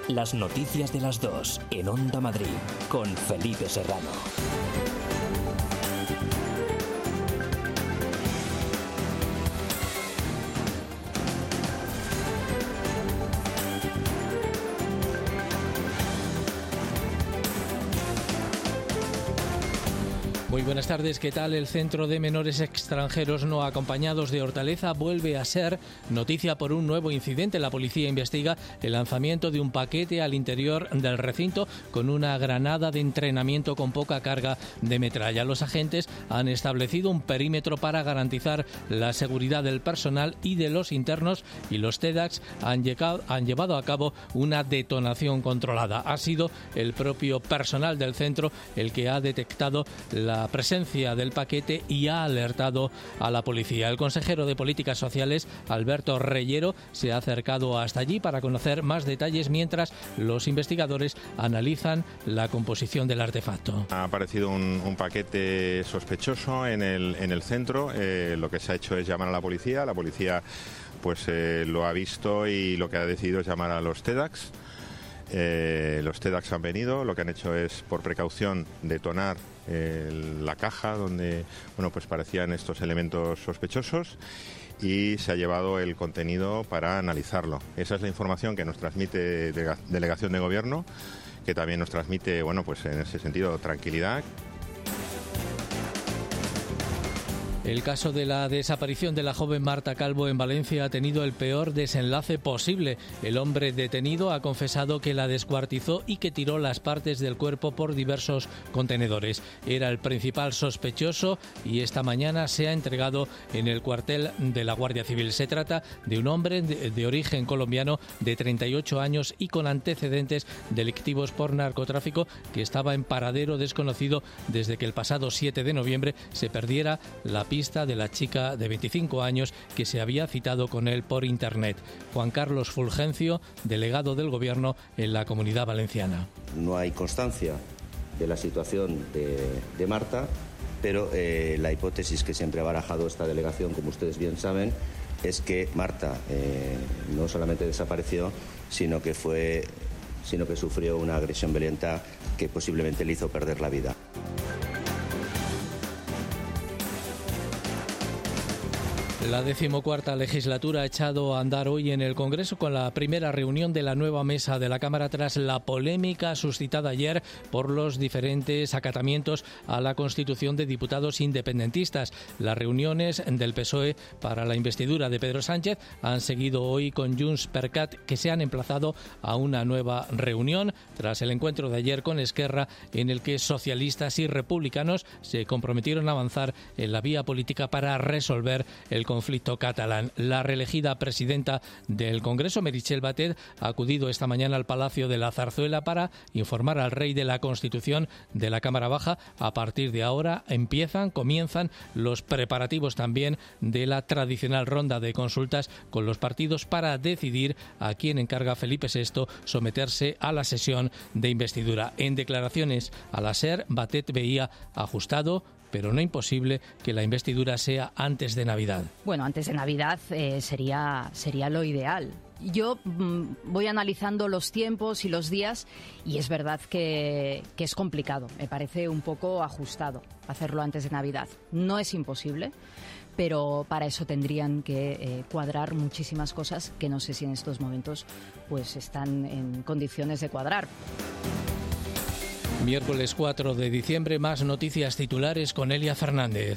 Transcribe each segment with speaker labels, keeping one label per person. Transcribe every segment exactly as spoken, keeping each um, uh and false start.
Speaker 1: Las noticias de las dos en Onda Madrid con Felipe Serrano.
Speaker 2: Muy buenas tardes, ¿qué tal? El Centro de Menores Extranjeros No Acompañados de Hortaleza vuelve a ser noticia por un nuevo incidente. La policía investiga el lanzamiento de un paquete al interior del recinto con una granada de entrenamiento con poca carga de metralla. Los agentes han establecido un perímetro para garantizar la seguridad del personal y de los internos, y los TEDx han, llegado, han llevado a cabo una detonación controlada. Ha sido el propio personal del centro el que ha detectado la presencia del paquete y ha alertado a la policía. El consejero de Políticas Sociales, Alberto Reyero, se ha acercado hasta allí para conocer más detalles mientras los investigadores analizan la composición del artefacto.
Speaker 3: Ha aparecido un, un paquete sospechoso en el, en el centro. Eh, lo que se ha hecho es llamar a la policía. La policía pues eh, lo ha visto y lo que ha decidido es llamar a los TEDx. Eh, los TEDx han venido, lo que han hecho es, por precaución, detonar eh, la caja donde bueno, pues parecían estos elementos sospechosos, y se ha llevado el contenido para analizarlo. Esa es la información que nos transmite de, Delegación de Gobierno, que también nos transmite, bueno, pues en ese sentido, tranquilidad.
Speaker 2: El caso de la desaparición de la joven Marta Calvo en Valencia ha tenido el peor desenlace posible. El hombre detenido ha confesado que la descuartizó y que tiró las partes del cuerpo por diversos contenedores. Era el principal sospechoso y esta mañana se ha entregado en el cuartel de la Guardia Civil. Se trata de un hombre de, de origen colombiano de treinta y ocho años y con antecedentes delictivos por narcotráfico, que estaba en paradero desconocido desde que el pasado siete de noviembre se perdiera la pista de la chica de veinticinco años que se había citado con él por internet. Juan Carlos Fulgencio, delegado del Gobierno en la Comunidad Valenciana.
Speaker 4: No hay constancia de la situación de, de Marta, pero eh, la hipótesis que siempre ha barajado esta delegación, como ustedes bien saben, es que Marta eh, no solamente desapareció, sino que fue, sino que sufrió una agresión violenta que posiblemente le hizo perder la vida.
Speaker 2: La decimocuarta legislatura ha echado a andar hoy en el Congreso con la primera reunión de la nueva mesa de la Cámara tras la polémica suscitada ayer por los diferentes acatamientos a la Constitución de diputados independentistas. Las reuniones del P S O E para la investidura de Pedro Sánchez han seguido hoy con Junts per Cat, que se han emplazado a una nueva reunión tras el encuentro de ayer con Esquerra, en el que socialistas y republicanos se comprometieron a avanzar en la vía política para resolver el conflicto catalán. La reelegida presidenta del Congreso, Meritxell Batet, ha acudido esta mañana al Palacio de la Zarzuela para informar al rey de la Constitución de la Cámara Baja. A partir de ahora empiezan, comienzan los preparativos también de la tradicional ronda de consultas con los partidos para decidir a quién encarga Felipe sexto someterse a la sesión de investidura. En declaraciones a la SER, Batet veía ajustado, pero no imposible, que la investidura sea antes de Navidad.
Speaker 5: Bueno, antes de Navidad eh, sería, sería lo ideal. Yo mmm, voy analizando los tiempos y los días y es verdad que, que es complicado. Me parece un poco ajustado hacerlo antes de Navidad. No es imposible, pero para eso tendrían que eh, cuadrar muchísimas cosas que no sé si en estos momentos pues están en condiciones de cuadrar.
Speaker 2: Miércoles cuatro de diciembre, más noticias titulares con Elia Fernández.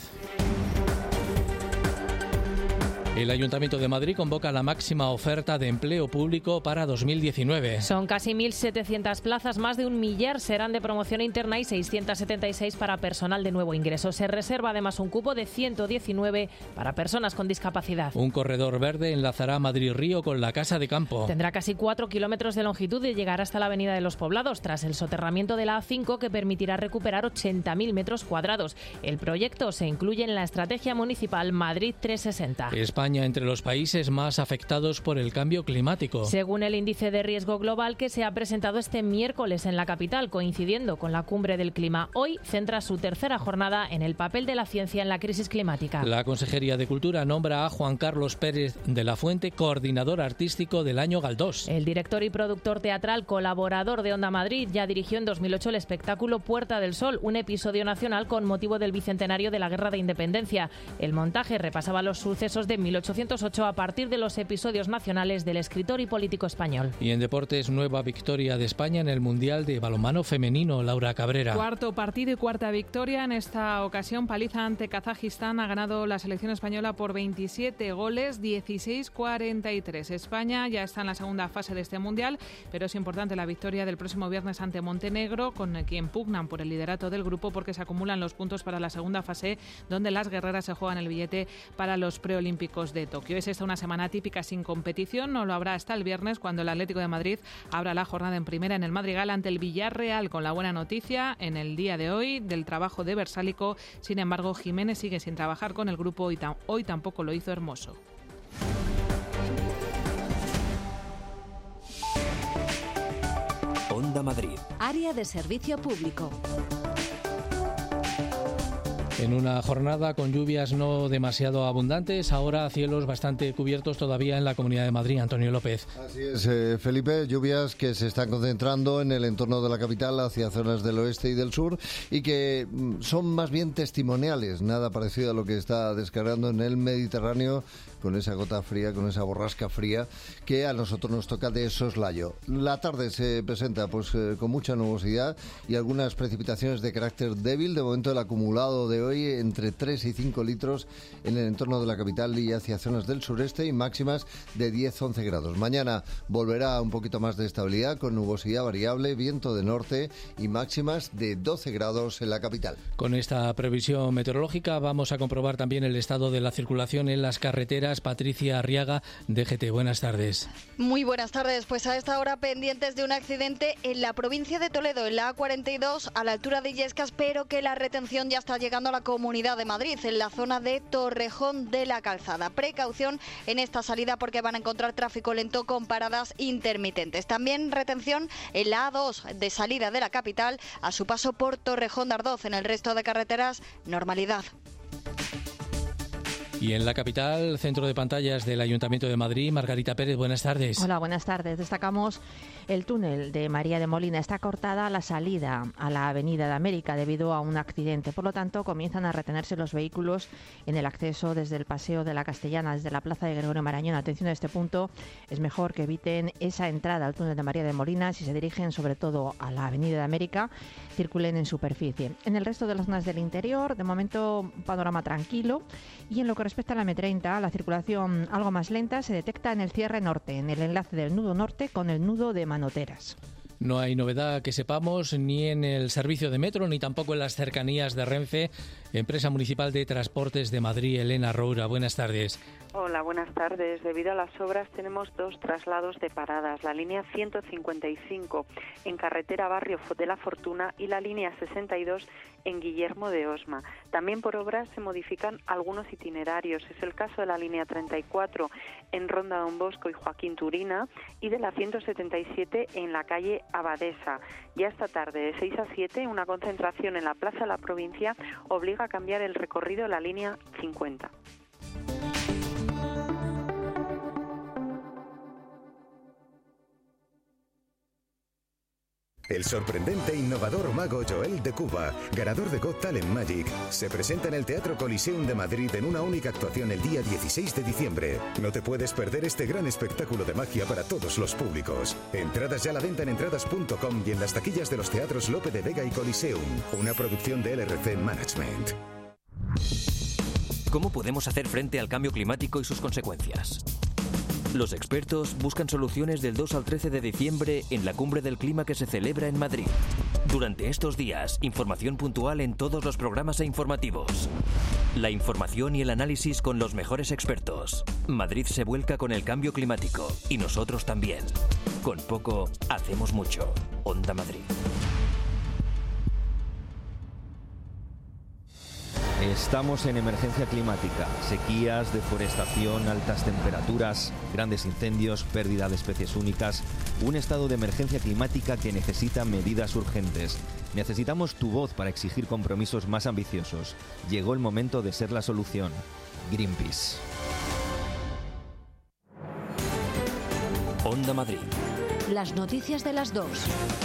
Speaker 2: El Ayuntamiento de Madrid convoca la máxima oferta de empleo público para dos mil diecinueve.
Speaker 6: Son casi mil setecientas plazas, más de un millar serán de promoción interna y seiscientas setenta y seis para personal de nuevo ingreso. Se reserva además un cupo de ciento diecinueve para personas con discapacidad.
Speaker 2: Un corredor verde enlazará Madrid-Río con la Casa de Campo.
Speaker 6: Tendrá casi cuatro kilómetros de longitud y llegará hasta la Avenida de los Poblados, tras el soterramiento de la A cinco, que permitirá recuperar ochenta mil metros cuadrados. El proyecto se incluye en la Estrategia Municipal Madrid trescientos sesenta.
Speaker 2: España España entre los países más afectados por el cambio climático.
Speaker 6: Según el índice de riesgo global que se ha presentado este miércoles en la capital, coincidiendo con la cumbre del clima, hoy centra su tercera jornada en el papel de la ciencia en la crisis climática.
Speaker 2: La Consejería de Cultura nombra a Juan Carlos Pérez de la Fuente coordinador artístico del año Galdós.
Speaker 6: El director y productor teatral, colaborador de Onda Madrid, ya dirigió en dos mil ocho el espectáculo Puerta del Sol, un episodio nacional con motivo del bicentenario de la Guerra de Independencia. El montaje repasaba los sucesos de mil ochocientos ocho a partir de los episodios nacionales del escritor y político español.
Speaker 2: Y en deportes, nueva victoria de España en el Mundial de Balonmano Femenino. Laura Cabrera.
Speaker 7: Cuarto partido y cuarta victoria. En esta ocasión, paliza ante Kazajistán. Ha ganado la selección española por veintisiete goles, dieciséis cuarenta y tres. España ya está en la segunda fase de este Mundial, pero es importante la victoria del próximo viernes ante Montenegro, con quien pugnan por el liderato del grupo porque se acumulan los puntos para la segunda fase, donde las guerreras se juegan el billete para los preolímpicos de Tokio. Es esta una semana típica sin competición, no lo habrá hasta el viernes, cuando el Atlético de Madrid abra la jornada en primera en el Madrigal ante el Villarreal, con la buena noticia en el día de hoy del trabajo de Versálico. Sin embargo, Jiménez sigue sin trabajar con el grupo y ta- hoy tampoco lo hizo Hermoso.
Speaker 1: Onda Madrid.
Speaker 8: Área de servicio público.
Speaker 2: En una jornada con lluvias no demasiado abundantes, ahora cielos bastante cubiertos todavía en la Comunidad de Madrid. Antonio López.
Speaker 9: Así es, eh, Felipe, lluvias que se están concentrando en el entorno de la capital hacia zonas del oeste y del sur y que mm, son más bien testimoniales, nada parecido a lo que está descargando en el Mediterráneo con esa gota fría, con esa borrasca fría que a nosotros nos toca de soslayo. La tarde se presenta pues eh, con mucha nubosidad y algunas precipitaciones de carácter débil. De momento el acumulado de hoy entre tres y cinco litros en el entorno de la capital y hacia zonas del sureste, y máximas de diez a once grados. Mañana volverá un poquito más de estabilidad con nubosidad variable, viento de norte y máximas de doce grados en la capital.
Speaker 2: Con esta previsión meteorológica vamos a comprobar también el estado de la circulación en las carreteras. Patricia Arriaga, D G T, buenas tardes.
Speaker 10: Muy buenas tardes. Pues a esta hora pendientes de un accidente en la provincia de Toledo, en la A cuarenta y dos, a la altura de Illescas, pero que la retención ya está llegando a la Comunidad de Madrid, en la zona de Torrejón de la Calzada. Precaución en esta salida porque van a encontrar tráfico lento con paradas intermitentes. También retención en la A dos de salida de la capital a su paso por Torrejón de Ardoz. En el resto de carreteras, normalidad.
Speaker 2: Y en la capital, centro de pantallas del Ayuntamiento de Madrid, Margarita Pérez, buenas tardes.
Speaker 11: Hola, buenas tardes. Destacamos el túnel de María de Molina. Está cortada la salida a la Avenida de América debido a un accidente. Por lo tanto, comienzan a retenerse los vehículos en el acceso desde el Paseo de la Castellana, desde la Plaza de Gregorio Marañón. Atención a este punto, es mejor que eviten esa entrada al túnel de María de Molina. Si se dirigen sobre todo a la Avenida de América, circulen en superficie. En el resto de las zonas del interior, de momento, un panorama tranquilo. Y en lo que respecta a la eme treinta, la circulación algo más lenta se detecta en el cierre norte, en el enlace del nudo norte con el nudo de Manoteras.
Speaker 2: No hay novedad que sepamos ni en el servicio de metro ni tampoco en las cercanías de Renfe. Empresa Municipal de Transportes de Madrid, Elena Roura, buenas tardes.
Speaker 12: Hola, buenas tardes. Debido a las obras tenemos dos traslados de paradas, la línea ciento cincuenta y cinco en carretera Barrio de la Fortuna y la línea sesenta y dos en Guillermo de Osma. También por obras se modifican algunos itinerarios. Es el caso de la línea treinta y cuatro en Ronda Don Bosco y Joaquín Turina y de la ciento setenta y siete en la calle Abadesa. Ya esta tarde, de seis a siete, una concentración en la Plaza de la Provincia obliga a cambiar el recorrido de la línea cincuenta.
Speaker 13: El sorprendente e innovador mago Joel de Cuba, ganador de Got Talent Magic, se presenta en el Teatro Coliseum de Madrid en una única actuación el día dieciséis de diciembre. No te puedes perder este gran espectáculo de magia para todos los públicos. Entradas ya a la venta en entradas punto com y en las taquillas de los teatros Lope de Vega y Coliseum, una producción de L R C Management.
Speaker 1: ¿Cómo podemos hacer frente al cambio climático y sus consecuencias? Los expertos buscan soluciones del dos al trece de diciembre en la Cumbre del Clima que se celebra en Madrid. Durante estos días, información puntual en todos los programas e informativos. La información y el análisis con los mejores expertos. Madrid se vuelca con el cambio climático y nosotros también. Con poco, hacemos mucho. Onda Madrid.
Speaker 14: Estamos en emergencia climática, sequías, deforestación, altas temperaturas, grandes incendios, pérdida de especies únicas, un estado de emergencia climática que necesita medidas urgentes. Necesitamos tu voz para exigir compromisos más ambiciosos. Llegó el momento de ser la solución. Greenpeace.
Speaker 1: Onda Madrid.
Speaker 8: Las noticias de las dos.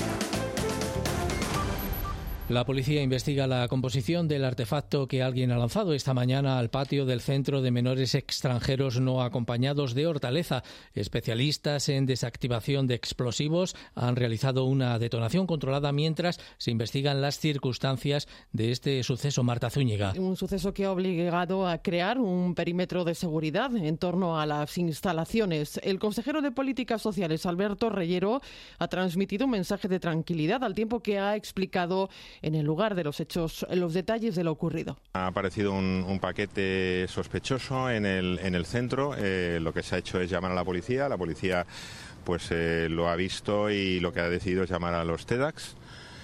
Speaker 2: La policía investiga la composición del artefacto que alguien ha lanzado esta mañana al patio del Centro de Menores Extranjeros No Acompañados de Hortaleza. Especialistas en desactivación de explosivos han realizado una detonación controlada mientras se investigan las circunstancias de este suceso. Marta Zúñiga.
Speaker 15: Un suceso que ha obligado a crear un perímetro de seguridad en torno a las instalaciones. El consejero de Políticas Sociales, Alberto Reyero, ha transmitido un mensaje de tranquilidad al tiempo que ha explicado en el lugar de los hechos los detalles de lo ocurrido.
Speaker 3: Ha aparecido un, un paquete sospechoso en el, en el centro. Eh, lo que se ha hecho es llamar a la policía. La policía pues eh, lo ha visto y lo que ha decidido es llamar a los TEDx.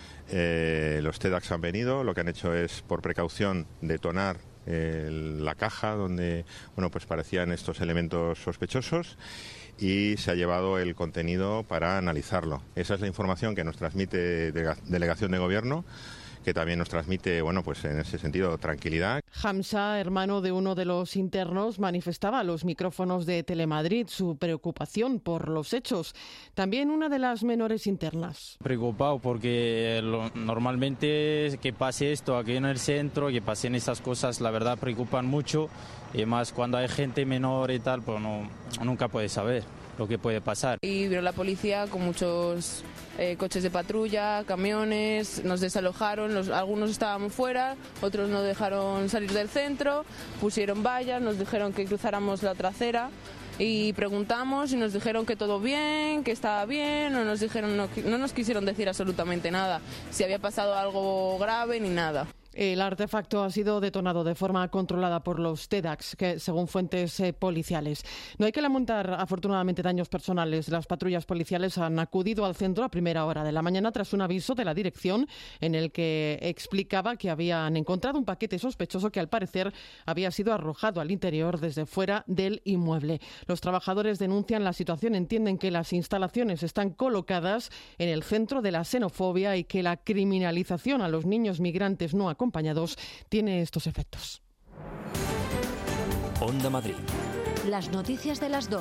Speaker 3: Eh, los TEDx han venido. Lo que han hecho es, por precaución, detonar eh, la caja donde bueno pues parecían estos elementos sospechosos, y se ha llevado el contenido para analizarlo. Esa es la información que nos transmite Delegación de Gobierno, que también nos transmite, bueno, pues en ese sentido, tranquilidad.
Speaker 15: Hamza, hermano de uno de los internos, manifestaba a los micrófonos de Telemadrid su preocupación por los hechos. También una de las menores internas.
Speaker 16: Preocupado porque lo, normalmente que pase esto aquí en el centro, que pasen estas cosas, la verdad preocupan mucho. Y más cuando hay gente menor y tal, pues no, nunca puedes saber lo que puede pasar.
Speaker 17: Y vino la policía con muchos eh, coches de patrulla, camiones, nos desalojaron, los, algunos estábamos fuera, otros nos dejaron salir del centro, pusieron vallas, nos dijeron que cruzáramos la otra acera y preguntamos y nos dijeron que todo bien, que estaba bien, no nos dijeron, no, no nos quisieron decir absolutamente nada, si había pasado algo grave ni nada.
Speaker 15: El artefacto ha sido detonado de forma controlada por los TEDx, que según fuentes eh, policiales. No hay que lamentar, afortunadamente, daños personales. Las patrullas policiales han acudido al centro a primera hora de la mañana tras un aviso de la dirección en el que explicaba que habían encontrado un paquete sospechoso que, al parecer, había sido arrojado al interior desde fuera del inmueble. Los trabajadores denuncian la situación, entienden que las instalaciones están colocadas en el centro de la xenofobia y que la criminalización a los niños migrantes no acompañados acompañados tiene estos efectos.
Speaker 1: Onda Madrid.
Speaker 8: Las noticias de las dos.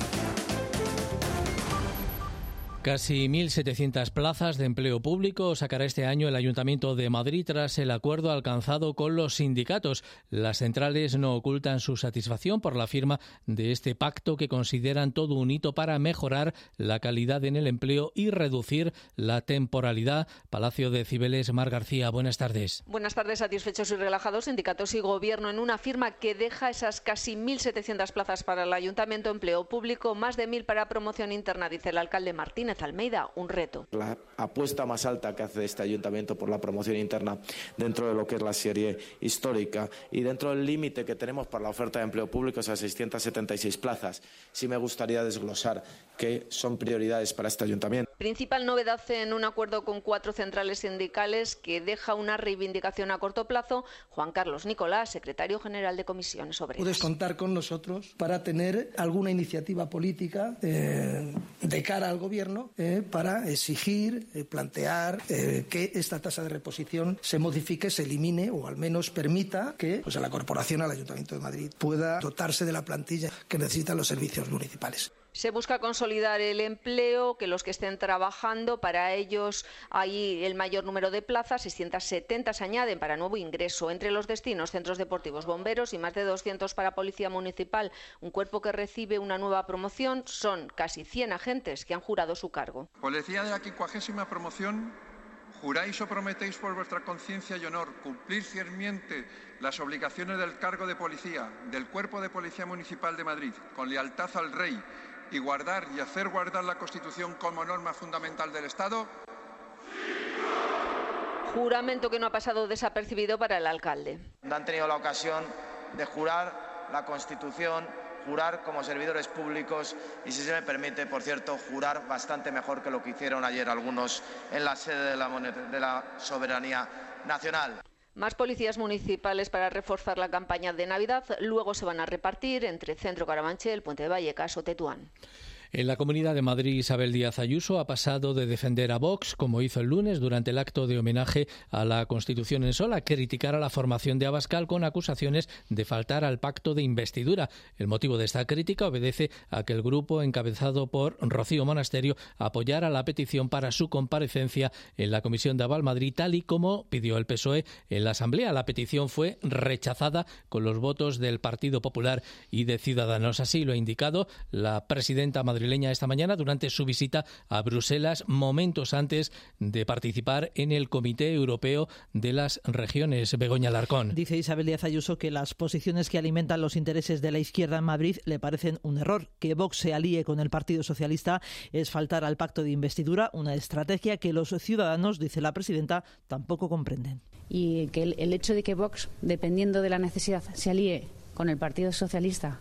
Speaker 2: Casi mil setecientas plazas de empleo público sacará este año el Ayuntamiento de Madrid tras el acuerdo alcanzado con los sindicatos. Las centrales no ocultan su satisfacción por la firma de este pacto que consideran todo un hito para mejorar la calidad en el empleo y reducir la temporalidad. Palacio de Cibeles, Mar García, buenas tardes.
Speaker 18: Buenas tardes. Satisfechos y relajados sindicatos y gobierno en una firma que deja esas casi mil setecientas plazas para el Ayuntamiento, empleo público, más de mil para promoción interna, dice el alcalde Martínez Almeida, un reto.
Speaker 19: La apuesta más alta que hace este ayuntamiento por la promoción interna dentro de lo que es la serie histórica y dentro del límite que tenemos para la oferta de empleo público, esas seiscientas setenta y seis plazas, sí me gustaría desglosar que son prioridades para este ayuntamiento.
Speaker 18: Principal novedad en un acuerdo con cuatro centrales sindicales que deja una reivindicación a corto plazo. Juan Carlos Nicolás, secretario general de Comisiones Obreras.
Speaker 20: Puedes contar con nosotros para tener alguna iniciativa política eh, de cara al gobierno Eh, para exigir, eh, plantear eh, que esta tasa de reposición se modifique, se elimine o al menos permita que pues, a la Corporación, al Ayuntamiento de Madrid, pueda dotarse de la plantilla que necesitan los servicios municipales.
Speaker 18: Se busca consolidar el empleo, que los que estén trabajando, para ellos hay el mayor número de plazas, seiscientas setenta se añaden para nuevo ingreso. Entre los destinos, centros deportivos, bomberos y más de doscientos para Policía Municipal. Un cuerpo que recibe una nueva promoción, son casi cien agentes que han jurado su cargo.
Speaker 21: Policía de la quincuagésima promoción, juráis o prometéis por vuestra conciencia y honor cumplir fielmente las obligaciones del cargo de policía del Cuerpo de Policía Municipal de Madrid, con lealtad al Rey, y guardar y hacer guardar la Constitución como norma fundamental del Estado.
Speaker 18: Juramento que no ha pasado desapercibido para el alcalde.
Speaker 19: Han tenido la ocasión de jurar la Constitución, jurar como servidores públicos y, si se me permite, por cierto, jurar bastante mejor que lo que hicieron ayer algunos en la sede de la, de la soberanía nacional.
Speaker 18: Más policías municipales para reforzar la campaña de Navidad. Luego se van a repartir entre Centro Carabanchel, Puente de Vallecas o Tetuán.
Speaker 2: En la Comunidad de Madrid, Isabel Díaz Ayuso ha pasado de defender a Vox, como hizo el lunes durante el acto de homenaje a la Constitución en Sol, a criticar a la formación de Abascal con acusaciones de faltar al pacto de investidura. El motivo de esta crítica obedece a que el grupo encabezado por Rocío Monasterio apoyara la petición para su comparecencia en la Comisión de Aval Madrid, tal y como pidió el P S O E en la Asamblea. La petición fue rechazada con los votos del Partido Popular y de Ciudadanos. Así lo ha indicado la presidenta madrileña esta mañana durante su visita a Bruselas, momentos antes de participar en el Comité Europeo de las Regiones. Begoña Alarcón.
Speaker 4: Dice Isabel Díaz Ayuso que las posiciones que alimentan los intereses de la izquierda en Madrid le parecen un error. Que Vox se alíe con el Partido Socialista es faltar al pacto de investidura, una estrategia que los ciudadanos, dice la presidenta, tampoco comprenden.
Speaker 22: Y que el, el hecho de que Vox, dependiendo de la necesidad, se alíe con el Partido Socialista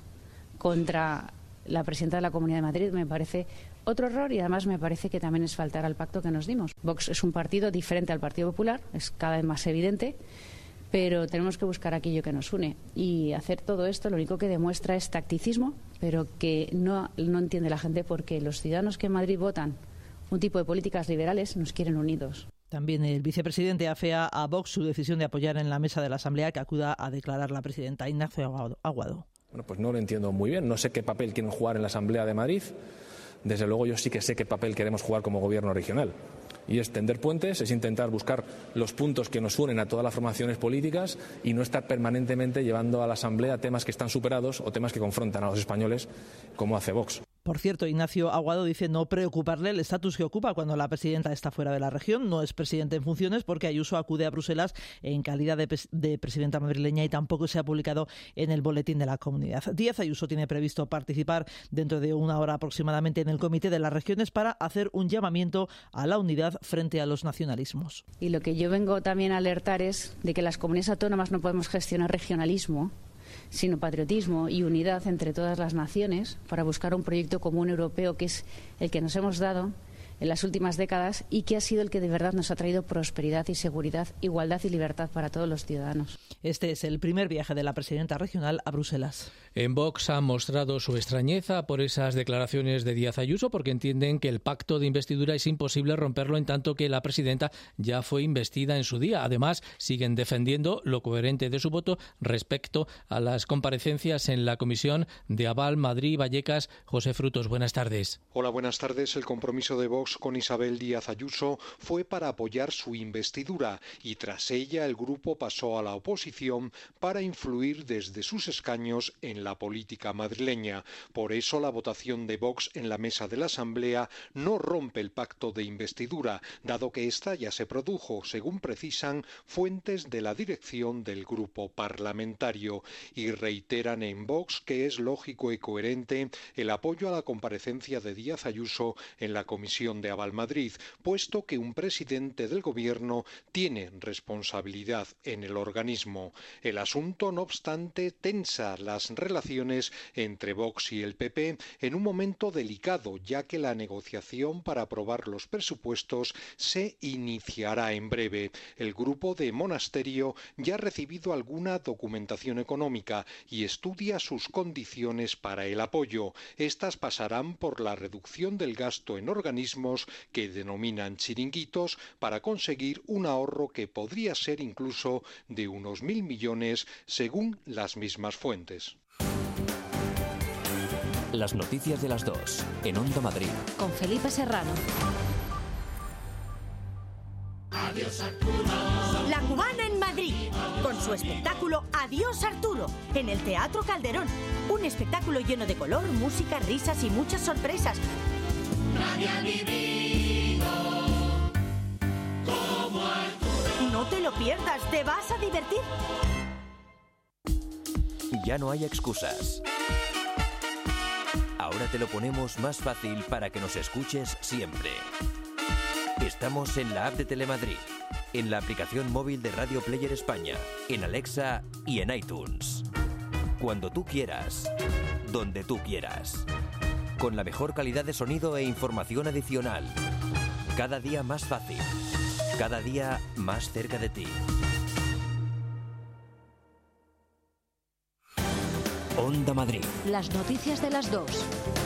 Speaker 22: contra la presidenta de la Comunidad de Madrid me parece otro error, y además me parece que también es faltar al pacto que nos dimos. Vox es un partido diferente al Partido Popular, es cada vez más evidente, pero tenemos que buscar aquello que nos une, y hacer todo esto lo único que demuestra es tacticismo, pero que no, no entiende la gente, porque los ciudadanos que en Madrid votan un tipo de políticas liberales nos quieren unidos.
Speaker 4: También el vicepresidente afea a Vox su decisión de apoyar en la mesa de la Asamblea que acuda a declarar la presidenta. Ignacio Aguado.
Speaker 23: Bueno, pues no lo entiendo muy bien. No sé qué papel quieren jugar en la Asamblea de Madrid. Desde luego yo sí que sé qué papel queremos jugar como gobierno regional. Y es tender puentes, es intentar buscar los puntos que nos unen a todas las formaciones políticas y no estar permanentemente llevando a la Asamblea temas que están superados o temas que confrontan a los españoles, como hace Vox.
Speaker 4: Por cierto, Ignacio Aguado dice no preocuparle el estatus que ocupa cuando la presidenta está fuera de la región. No es presidente en funciones porque Ayuso acude a Bruselas en calidad de, de presidenta madrileña y tampoco se ha publicado en el boletín de la comunidad. Díaz Ayuso tiene previsto participar dentro de una hora aproximadamente en el Comité de las Regiones para hacer un llamamiento a la unidad frente a los nacionalismos.
Speaker 22: Y lo que yo vengo también a alertar es de que las comunidades autónomas no podemos gestionar regionalismo, sino patriotismo y unidad entre todas las naciones para buscar un proyecto común europeo que es el que nos hemos dado en las últimas décadas y que ha sido el que de verdad nos ha traído prosperidad y seguridad, igualdad y libertad para todos los ciudadanos.
Speaker 4: Este es el primer viaje de la presidenta regional a Bruselas.
Speaker 2: En Vox han mostrado su extrañeza por esas declaraciones de Díaz Ayuso porque entienden que el pacto de investidura es imposible romperlo en tanto que la presidenta ya fue investida en su día. Además, siguen defendiendo lo coherente de su voto respecto a las comparecencias en la Comisión de Aval Madrid-Vallecas. José Frutos, buenas tardes.
Speaker 24: Hola, buenas tardes. El compromiso de Vox con Isabel Díaz Ayuso fue para apoyar su investidura y tras ella el grupo pasó a la oposición para influir desde sus escaños en la política madrileña. Por eso la votación de Vox en la mesa de la Asamblea no rompe el pacto de investidura, dado que esta ya se produjo, según precisan fuentes de la dirección del grupo parlamentario, y reiteran en Vox que es lógico y coherente el apoyo a la comparecencia de Díaz Ayuso en la Comisión de Aval Madrid, puesto que un presidente del gobierno tiene responsabilidad en el organismo. El asunto, no obstante, tensa las relaciones entre Vox y el P P en un momento delicado, ya que la negociación para aprobar los presupuestos se iniciará en breve. El grupo de Monasterio ya ha recibido alguna documentación económica y estudia sus condiciones para el apoyo. Estas pasarán por la reducción del gasto en organismos que denominan chiringuitos para conseguir un ahorro que podría ser incluso de unos mil millones según las mismas fuentes.
Speaker 1: Las noticias de las dos en Onda Madrid.
Speaker 8: Con Felipe Serrano.
Speaker 25: Adiós Arturo. La Cubana en Madrid, con su espectáculo Adiós Arturo, en el Teatro Calderón. Un espectáculo lleno de color, música, risas y muchas sorpresas. Nadie ha vivido como Arturo. No te lo pierdas, te vas a divertir.
Speaker 1: Ya no hay excusas. Ahora te lo ponemos más fácil para que nos escuches siempre. Estamos en la app de Telemadrid, en la aplicación móvil de Radio Player España, en Alexa y en iTunes. Cuando tú quieras, donde tú quieras. Con la mejor calidad de sonido e información adicional. Cada día más fácil. Cada día más cerca de ti. Onda Madrid.
Speaker 8: Las noticias de las dos.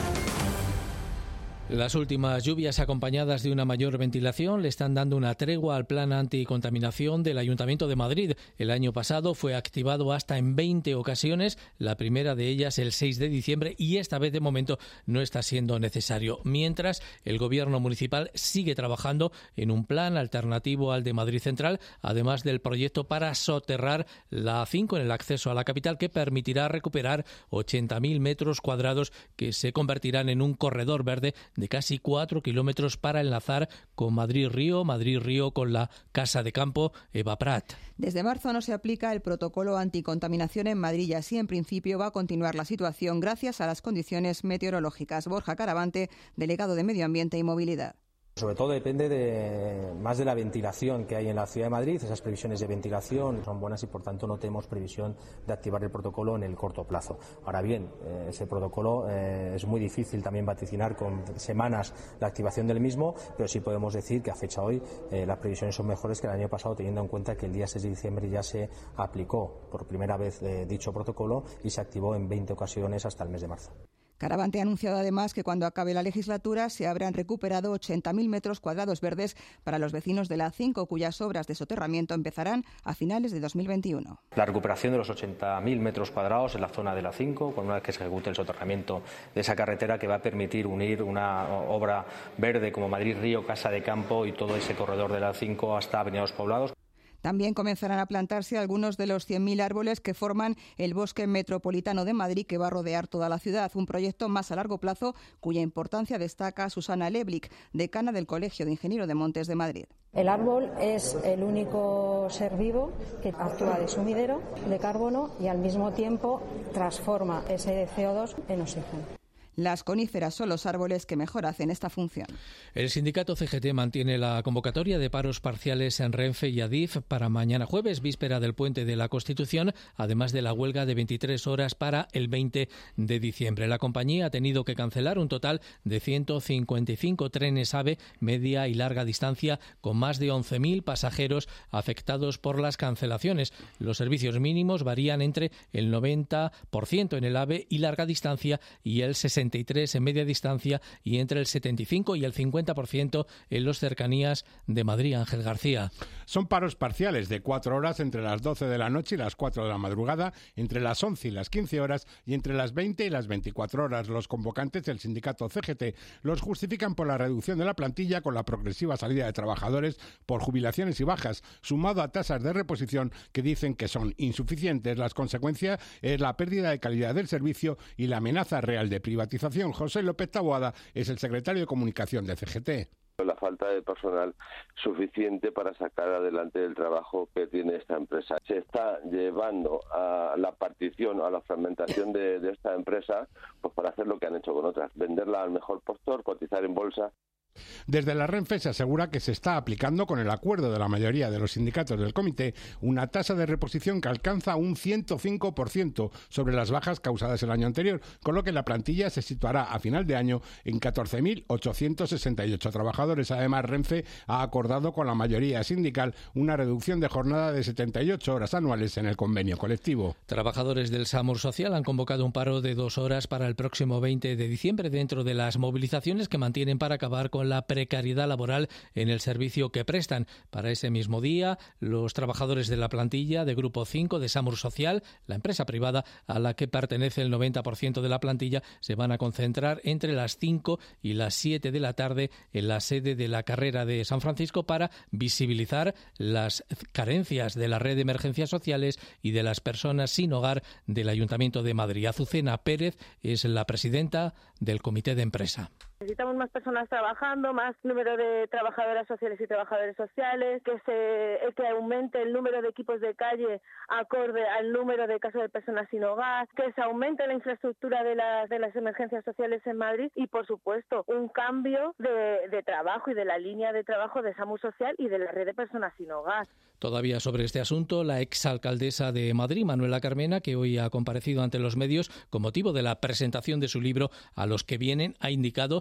Speaker 2: Las últimas lluvias acompañadas de una mayor ventilación le están dando una tregua al plan anticontaminación del Ayuntamiento de Madrid. El año pasado fue activado hasta en veinte ocasiones, la primera de ellas el seis de diciembre, y esta vez de momento no está siendo necesario. Mientras, el Gobierno municipal sigue trabajando en un plan alternativo al de Madrid Central, además del proyecto para soterrar la A cinco en el acceso a la capital, que permitirá recuperar ochenta mil metros cuadrados que se convertirán en un corredor verde de casi cuatro kilómetros para enlazar con Madrid-Río, Madrid-Río con la Casa de Campo Eva Prat.
Speaker 5: Desde marzo no se aplica el protocolo anticontaminación en Madrid y así en principio va a continuar la situación gracias a las condiciones meteorológicas. Borja Caravante, delegado de Medio Ambiente y Movilidad.
Speaker 6: Sobre todo depende de, más de la ventilación que hay en la Ciudad de Madrid. Esas previsiones de ventilación son buenas y por tanto no tenemos previsión de activar el protocolo en el corto plazo. Ahora bien, eh, ese protocolo eh, es muy difícil también vaticinar con semanas la activación del mismo, pero sí podemos decir que a fecha hoy eh, las previsiones son mejores que el año pasado, teniendo en cuenta que el día seis de diciembre ya se aplicó por primera vez eh, dicho protocolo y se activó en veinte ocasiones hasta el mes de marzo.
Speaker 5: Caravante ha anunciado además que cuando acabe la legislatura se habrán recuperado ochenta mil metros cuadrados verdes para los vecinos de la A cinco, cuyas obras de soterramiento empezarán a finales de dos mil veintiuno.
Speaker 6: La recuperación de los ochenta mil metros cuadrados en la zona de la A cinco, con una vez que se ejecute el soterramiento de esa carretera, que va a permitir unir una obra verde como Madrid-Río, Casa de Campo y todo ese corredor de la A cinco hasta Avenida Los Poblados.
Speaker 5: También comenzarán a plantarse algunos de los cien mil árboles que forman el Bosque Metropolitano de Madrid, que va a rodear toda la ciudad. Un proyecto más a largo plazo cuya importancia destaca Susana Leblic, decana del Colegio de Ingenieros de Montes de Madrid.
Speaker 7: El árbol es el único ser vivo que actúa de sumidero de carbono y al mismo tiempo transforma ese C O dos en oxígeno.
Speaker 5: Las coníferas son los árboles que mejor hacen esta función.
Speaker 2: El sindicato C G T mantiene la convocatoria de paros parciales en Renfe y Adif para mañana jueves, víspera del Puente de la Constitución, además de la huelga de veintitrés horas para el veinte de diciembre. La compañía ha tenido que cancelar un total de ciento cincuenta y cinco trenes AVE media y larga distancia, con más de once mil pasajeros afectados por las cancelaciones. Los servicios mínimos varían entre el noventa por ciento en el AVE y larga distancia y el sesenta por ciento en media distancia y entre el setenta y cinco y el cincuenta por ciento en los cercanías de Madrid. Ángel García.
Speaker 9: Son paros parciales de cuatro horas entre las doce de la noche y las cuatro de la madrugada, entre las once y las quince horas y entre las veinte y las veinticuatro horas. Los convocantes del sindicato C G T los justifican por la reducción de la plantilla con la progresiva salida de trabajadores por jubilaciones y bajas, sumado a tasas de reposición que dicen que son insuficientes. Las consecuencias es la pérdida de calidad del servicio y la amenaza real de privatización. José López Taboada es el secretario de Comunicación de C G T.
Speaker 10: La falta de personal suficiente para sacar adelante el trabajo que tiene esta empresa. Se está llevando a la partición, a la fragmentación de, de esta empresa, pues para hacer lo que han hecho con otras, venderla al mejor postor, cotizar en bolsa.
Speaker 9: Desde la Renfe se asegura que se está aplicando, con el acuerdo de la mayoría de los sindicatos del comité, una tasa de reposición que alcanza un ciento cinco por ciento sobre las bajas causadas el año anterior, con lo que la plantilla se situará a final de año en catorce mil ochocientos sesenta y ocho trabajadores. Además, Renfe ha acordado con la mayoría sindical una reducción de jornada de setenta y ocho horas anuales en el convenio colectivo.
Speaker 2: Trabajadores del SAMUR Social han convocado un paro de dos horas para el próximo veinte de diciembre dentro de las movilizaciones que mantienen para acabar con la precariedad laboral en el servicio que prestan. Para ese mismo día, los trabajadores de la plantilla de Grupo cinco de SAMUR Social, la empresa privada a la que pertenece el noventa por ciento de la plantilla, se van a concentrar entre las cinco y las siete de la tarde en la sede de la carrera de San Francisco para visibilizar las carencias de la red de emergencias sociales y de las personas sin hogar del Ayuntamiento de Madrid. Azucena Pérez es la presidenta del comité de empresa.
Speaker 26: Necesitamos más personas trabajando, más número de trabajadoras sociales y trabajadores sociales, que se que aumente el número de equipos de calle acorde al número de casos de personas sin hogar, que se aumente la infraestructura de las de las emergencias sociales en Madrid y, por supuesto, un cambio de, de trabajo y de la línea de trabajo de SAMUR Social y de la red de personas sin hogar.
Speaker 2: Todavía sobre este asunto, la exalcaldesa de Madrid, Manuela Carmena, que hoy ha comparecido ante los medios con motivo de la presentación de su libro A los que vienen, ha indicado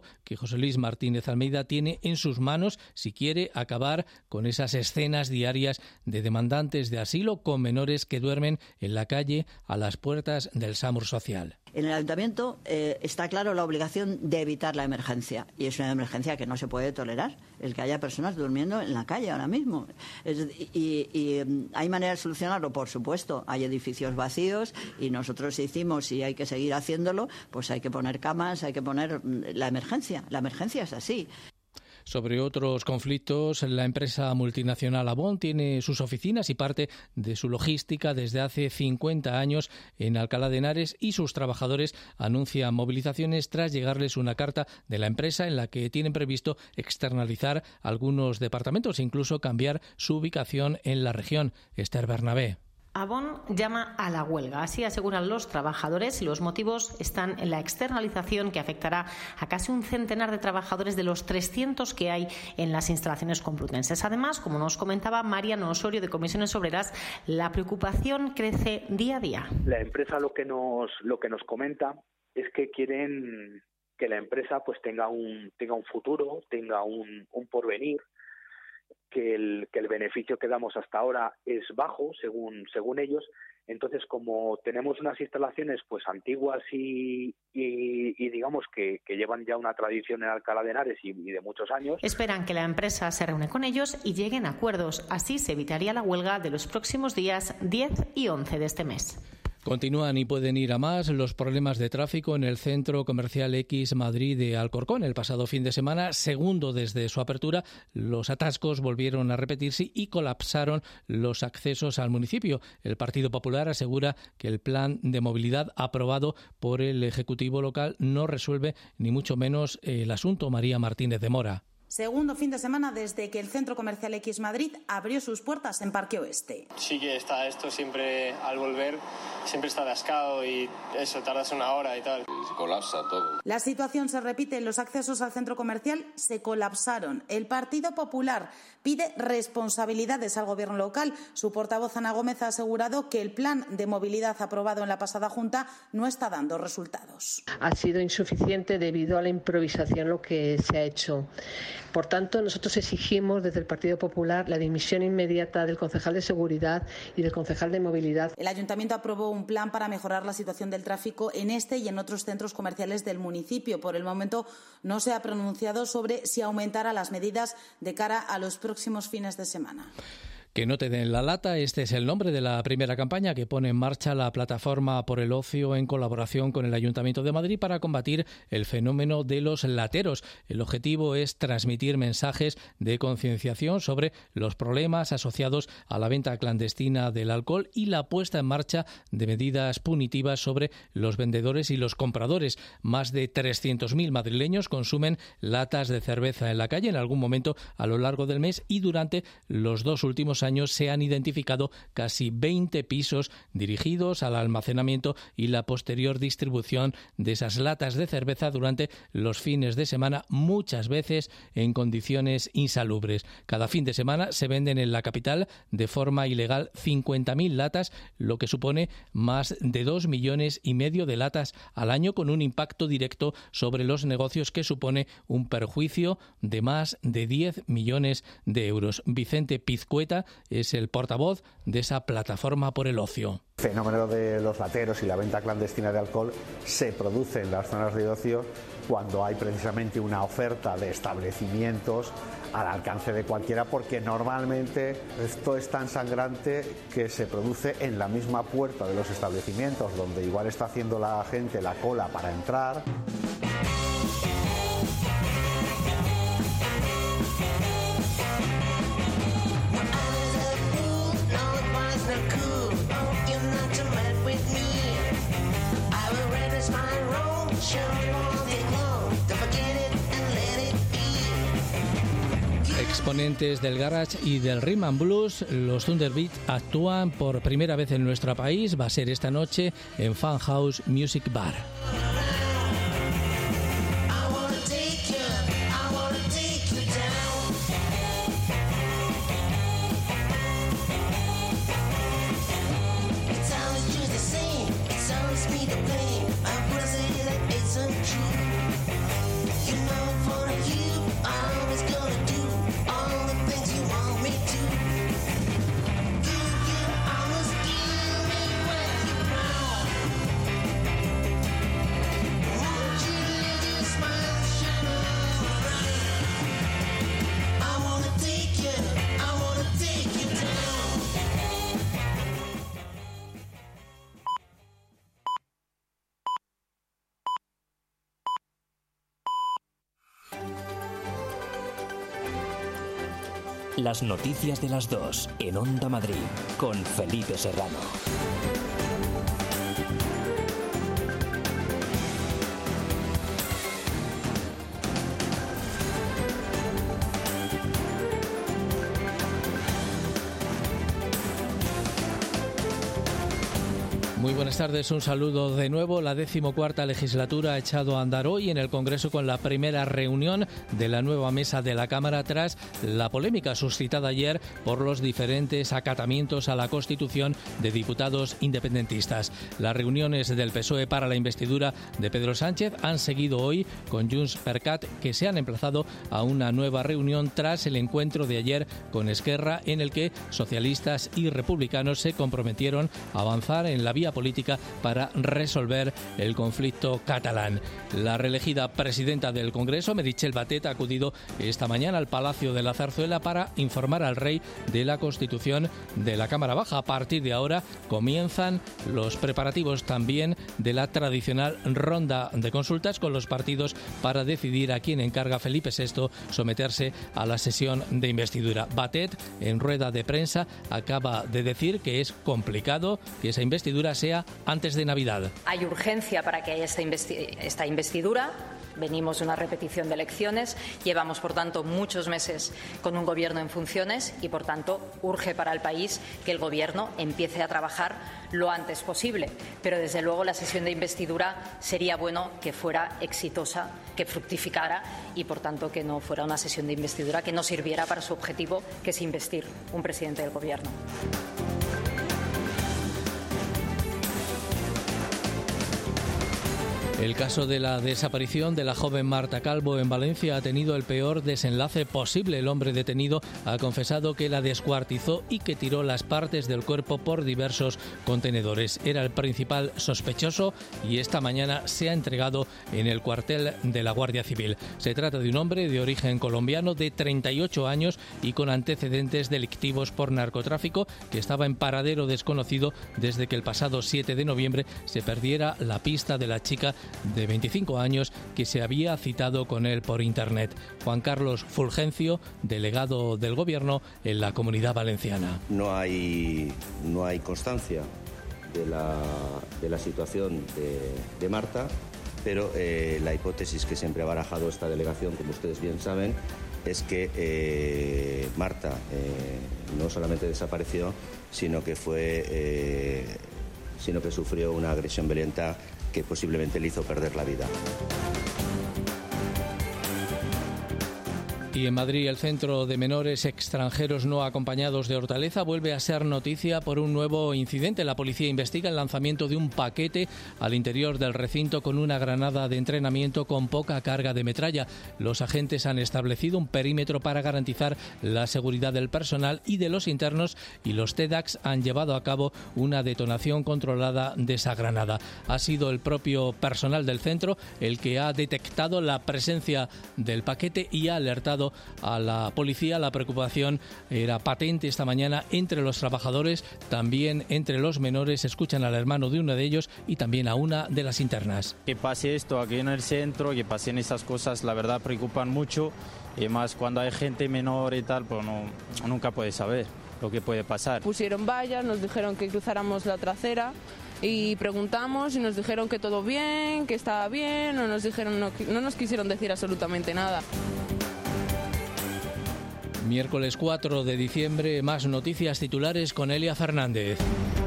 Speaker 2: que José Luis Martínez Almeida tiene en sus manos si quiere acabar con esas escenas diarias de demandantes de asilo con menores que duermen en la calle a las puertas del SAMUR social.
Speaker 3: En el Ayuntamiento eh, está claro la obligación de evitar la emergencia, y es una emergencia que no se puede tolerar, el que haya personas durmiendo en la calle ahora mismo. Es, y, y hay manera de solucionarlo, por supuesto. Hay edificios vacíos y nosotros hicimos, y hay que seguir haciéndolo, pues hay que poner camas, hay que poner la emergencia. La emergencia es así.
Speaker 2: Sobre otros conflictos, la empresa multinacional Avon tiene sus oficinas y parte de su logística desde hace cincuenta años en Alcalá de Henares, y sus trabajadores anuncian movilizaciones tras llegarles una carta de la empresa en la que tienen previsto externalizar algunos departamentos e incluso cambiar su ubicación en la región. Esther Bernabé.
Speaker 11: Avon llama a la huelga, así aseguran los trabajadores, y los motivos están en la externalización que afectará a casi un centenar de trabajadores de los trescientos que hay en las instalaciones complutenses. Además, como nos comentaba Mariano Osorio de Comisiones Obreras, la preocupación crece día a día.
Speaker 12: La empresa lo que nos lo que nos comenta es que quieren que la empresa pues tenga un tenga un futuro, tenga un, un porvenir. Que el, que el beneficio que damos hasta ahora es bajo, según según ellos. Entonces, como tenemos unas instalaciones pues antiguas y, y, y digamos que, que llevan ya una tradición en Alcalá de Henares y, y de muchos años.
Speaker 11: Esperan que la empresa se reúne con ellos y lleguen a acuerdos. Así se evitaría la huelga de los próximos días diez y once de este mes.
Speaker 2: Continúan y pueden ir a más los problemas de tráfico en el Centro Comercial X Madrid de Alcorcón. El pasado fin de semana, segundo desde su apertura, los atascos volvieron a repetirse y colapsaron los accesos al municipio. El Partido Popular asegura que el plan de movilidad aprobado por el Ejecutivo local no resuelve ni mucho menos el asunto. María Martínez de Mora.
Speaker 13: Segundo fin de semana desde que el Centro Comercial X Madrid abrió sus puertas en Parque Oeste.
Speaker 14: Sí que está esto siempre, al volver, siempre está atascado y eso, tardas una hora y tal.
Speaker 13: Se colapsa todo. La situación se repite en los accesos al centro comercial, se colapsaron. El Partido Popular pide responsabilidades al Gobierno local. Su portavoz Ana Gómez ha asegurado que el plan de movilidad aprobado en la pasada Junta no está dando resultados.
Speaker 16: Ha sido insuficiente debido a la improvisación lo que se ha hecho. Por tanto, nosotros exigimos desde el Partido Popular la dimisión inmediata del concejal de Seguridad y del concejal de Movilidad.
Speaker 13: El Ayuntamiento aprobó un plan para mejorar la situación del tráfico en este y en otros centros comerciales del municipio. Por el momento no se ha pronunciado sobre si aumentará las medidas de cara a los próximos fines de semana.
Speaker 2: Que no te den la lata, este es el nombre de la primera campaña que pone en marcha la Plataforma por el Ocio en colaboración con el Ayuntamiento de Madrid para combatir el fenómeno de los lateros. El objetivo es transmitir mensajes de concienciación sobre los problemas asociados a la venta clandestina del alcohol y la puesta en marcha de medidas punitivas sobre los vendedores y los compradores. Más de trescientos mil madrileños consumen latas de cerveza en la calle en algún momento a lo largo del mes, y durante los dos últimos años años se han identificado casi veinte pisos dirigidos al almacenamiento y la posterior distribución de esas latas de cerveza durante los fines de semana, muchas veces en condiciones insalubres. Cada fin de semana se venden en la capital de forma ilegal cincuenta mil latas, lo que supone más de dos millones y medio de latas al año, con un impacto directo sobre los negocios que supone un perjuicio de más de diez millones de euros. Vicente Pizcueta es el portavoz de esa Plataforma por el Ocio.
Speaker 27: El fenómeno de los lateros y la venta clandestina de alcohol se produce en las zonas de ocio cuando hay precisamente una oferta de establecimientos al alcance de cualquiera, porque normalmente esto es tan sangrante que se produce en la misma puerta de los establecimientos, donde igual está haciendo la gente la cola para entrar.
Speaker 2: Exponentes del garage y del rhythm and blues, los Thunderbeat actúan por primera vez en nuestro país. Va a ser esta noche en Fan House Music Bar.
Speaker 28: You know
Speaker 1: Las noticias de las dos en Onda Madrid con Felipe Serrano.
Speaker 2: Muy buenas tardes, un saludo de nuevo. La decimocuarta legislatura ha echado a andar hoy en el Congreso con la primera reunión de la nueva mesa de la Cámara tras la polémica suscitada ayer por los diferentes acatamientos a la Constitución de diputados independentistas. Las reuniones del P S O E para la investidura de Pedro Sánchez han seguido hoy con Junts per Cat, que se han emplazado a una nueva reunión tras el encuentro de ayer con Esquerra, en el que socialistas y republicanos se comprometieron a avanzar en la vía política para resolver el conflicto catalán. La reelegida presidenta del Congreso, Meritxell Batet, ha acudido esta mañana al Palacio de la Zarzuela para informar al rey de la constitución de la Cámara Baja. A partir de ahora comienzan los preparativos también de la tradicional ronda de consultas con los partidos para decidir a quién encarga Felipe sexto someterse a la sesión de investidura. Batet, en rueda de prensa, acaba de decir que es complicado que esa investidura sea antes de Navidad.
Speaker 15: Hay urgencia para que haya esta, investi- esta investidura. Venimos de una repetición de elecciones. Llevamos, por tanto, muchos meses con un gobierno en funciones y, por tanto, urge para el país que el gobierno empiece a trabajar lo antes posible. Pero, desde luego, la sesión de investidura sería bueno que fuera exitosa, que fructificara y, por tanto, que no fuera una sesión de investidura que no sirviera para su objetivo, que es investir un presidente del gobierno.
Speaker 2: El caso de la desaparición de la joven Marta Calvo en Valencia ha tenido el peor desenlace posible. El hombre detenido ha confesado que la descuartizó y que tiró las partes del cuerpo por diversos contenedores. Era el principal sospechoso y esta mañana se ha entregado en el cuartel de la Guardia Civil. Se trata de un hombre de origen colombiano de treinta y ocho años y con antecedentes delictivos por narcotráfico, que estaba en paradero desconocido desde que el pasado siete de noviembre se perdiera la pista de la chica de veinticinco años que se había citado con él por internet. Juan Carlos Fulgencio, delegado del Gobierno en la Comunidad Valenciana.
Speaker 17: No hay, no hay constancia de la, de la situación de, de Marta, pero eh, la hipótesis que siempre ha barajado esta delegación, como ustedes bien saben, es que eh, Marta eh, no solamente desapareció, sino que fue, eh, sino que sufrió una agresión violenta que posiblemente le hizo perder la vida.
Speaker 2: Y en Madrid, el Centro de Menores Extranjeros No Acompañados de Hortaleza vuelve a ser noticia por un nuevo incidente. La policía investiga el lanzamiento de un paquete al interior del recinto con una granada de entrenamiento con poca carga de metralla. Los agentes han establecido un perímetro para garantizar la seguridad del personal y de los internos, y los TEDx han llevado a cabo una detonación controlada de esa granada. Ha sido el propio personal del centro el que ha detectado la presencia del paquete y ha alertado a la policía. La preocupación era patente esta mañana entre los trabajadores, también entre los menores. Escuchan al hermano de uno de ellos y también a una de las internas.
Speaker 18: Que pase esto aquí en el centro, que pasen esas cosas, la verdad preocupan mucho, y más cuando hay gente menor y tal, pues no, nunca puedes saber lo que puede pasar.
Speaker 19: Pusieron vallas, nos dijeron que cruzáramos la otra acera y preguntamos y nos dijeron que todo bien, que estaba bien, no nos dijeron, no, no nos quisieron decir absolutamente nada.
Speaker 2: Miércoles cuatro de diciembre, más noticias titulares con Elia Fernández.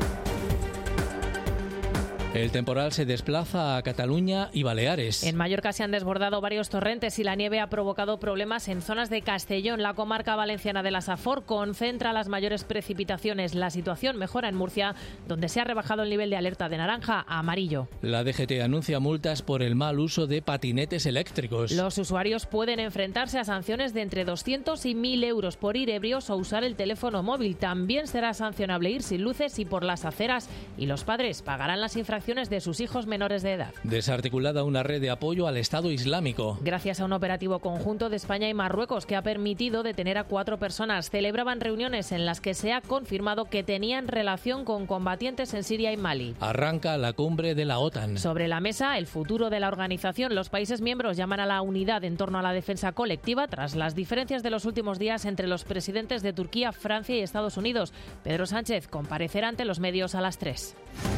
Speaker 2: El temporal se desplaza a Cataluña y Baleares.
Speaker 20: En Mallorca se han desbordado varios torrentes y la nieve ha provocado problemas en zonas de Castellón. La comarca valenciana de la Safor concentra las mayores precipitaciones. La situación mejora en Murcia, donde se ha rebajado el nivel de alerta de naranja a amarillo.
Speaker 2: La D G T anuncia multas por el mal uso de patinetes eléctricos.
Speaker 20: Los usuarios pueden enfrentarse a sanciones de entre doscientos y mil euros por ir ebrios o usar el teléfono móvil. También será sancionable ir sin luces y por las aceras, y los padres pagarán las infracciones infracciones de sus hijos menores de edad.
Speaker 2: Desarticulada una red de apoyo al Estado Islámico.
Speaker 20: Gracias a un operativo conjunto de España y Marruecos que ha permitido detener a cuatro personas. Celebraban reuniones en las que se ha confirmado que tenían relación con combatientes en Siria y Mali.
Speaker 2: Arranca la cumbre de la OTAN.
Speaker 20: Sobre la mesa, el futuro de la organización. Los países miembros llaman a la unidad en torno a la defensa colectiva tras las diferencias de los últimos días entre los presidentes de Turquía, Francia y Estados Unidos. Pedro Sánchez comparecerá ante los medios a las tres.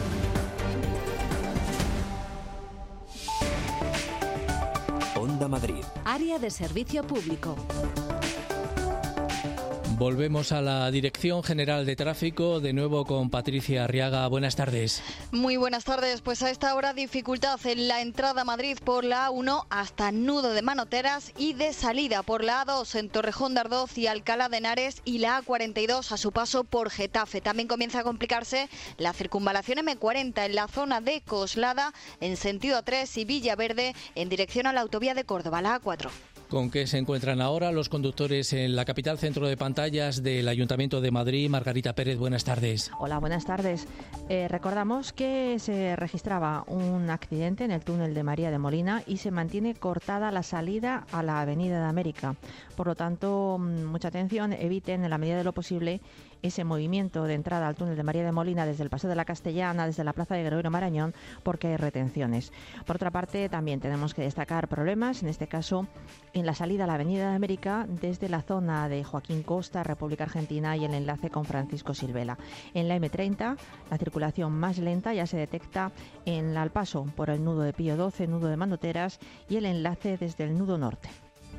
Speaker 1: Onda Madrid.
Speaker 4: Área de servicio público.
Speaker 2: Volvemos a la Dirección General de Tráfico, de nuevo con Patricia Arriaga. Buenas tardes.
Speaker 8: Muy buenas tardes. Pues a esta hora dificultad en la entrada a Madrid por la A uno hasta Nudo de Manoteras y de salida por la A dos en Torrejón de Ardoz y Alcalá de Henares y la A cuarenta y dos a su paso por Getafe. También comienza a complicarse la circunvalación eme cuarenta en la zona de Coslada en sentido A tres y Villaverde en dirección a la autovía de Córdoba, la A cuatro.
Speaker 2: ¿Con qué se encuentran ahora los conductores en la capital? Centro de pantallas del Ayuntamiento de Madrid. Margarita Pérez, buenas tardes.
Speaker 21: Hola, buenas tardes. Eh, recordamos que se registraba un accidente en el túnel de María de Molina y se mantiene cortada la salida a la Avenida de América. Por lo tanto, mucha atención, eviten en la medida de lo posible ese movimiento de entrada al túnel de María de Molina desde el Paseo de la Castellana, desde la Plaza de Gregorio Marañón, porque hay retenciones. Por otra parte, también tenemos que destacar problemas, en este caso en la salida a la Avenida de América desde la zona de Joaquín Costa, República Argentina, y el enlace con Francisco Silvela. En la eme treinta, la circulación más lenta ya se detecta en el paso por el nudo de Pío doce, nudo de Manoteras, y el enlace desde el nudo norte.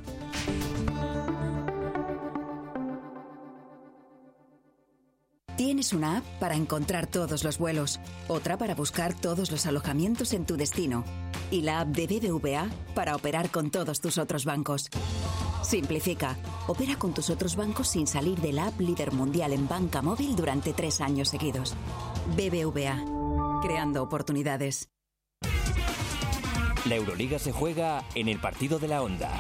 Speaker 4: Tienes una app para encontrar todos los vuelos, otra para buscar todos los alojamientos en tu destino y la app de be be ve a para operar con todos tus otros bancos. Simplifica. Opera con tus otros bancos sin salir de la app líder mundial en banca móvil durante tres años seguidos. be be ve a. Creando oportunidades.
Speaker 1: La Euroliga se juega en el partido de la Onda.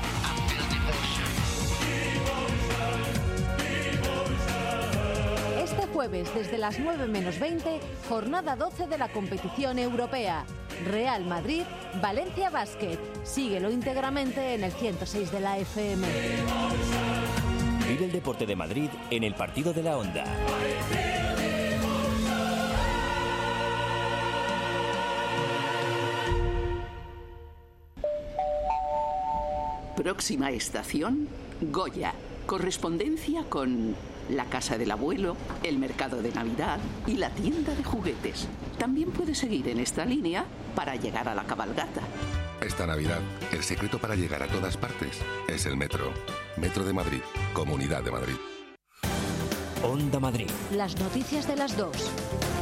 Speaker 4: Este jueves, desde las nueve menos veinte, jornada doce de la competición europea. Real Madrid, Valencia Basket. Síguelo íntegramente en el ciento seis de la efe eme.
Speaker 1: Vive el deporte de Madrid en el partido de la Onda.
Speaker 22: Próxima estación, Goya. Correspondencia con la casa del abuelo, el mercado de Navidad y la tienda de juguetes. También puedes seguir en esta línea para llegar a la cabalgata.
Speaker 23: Esta Navidad, el secreto para llegar a todas partes es el metro. Metro de Madrid, Comunidad de Madrid.
Speaker 1: Onda Madrid.
Speaker 4: Las noticias de las dos.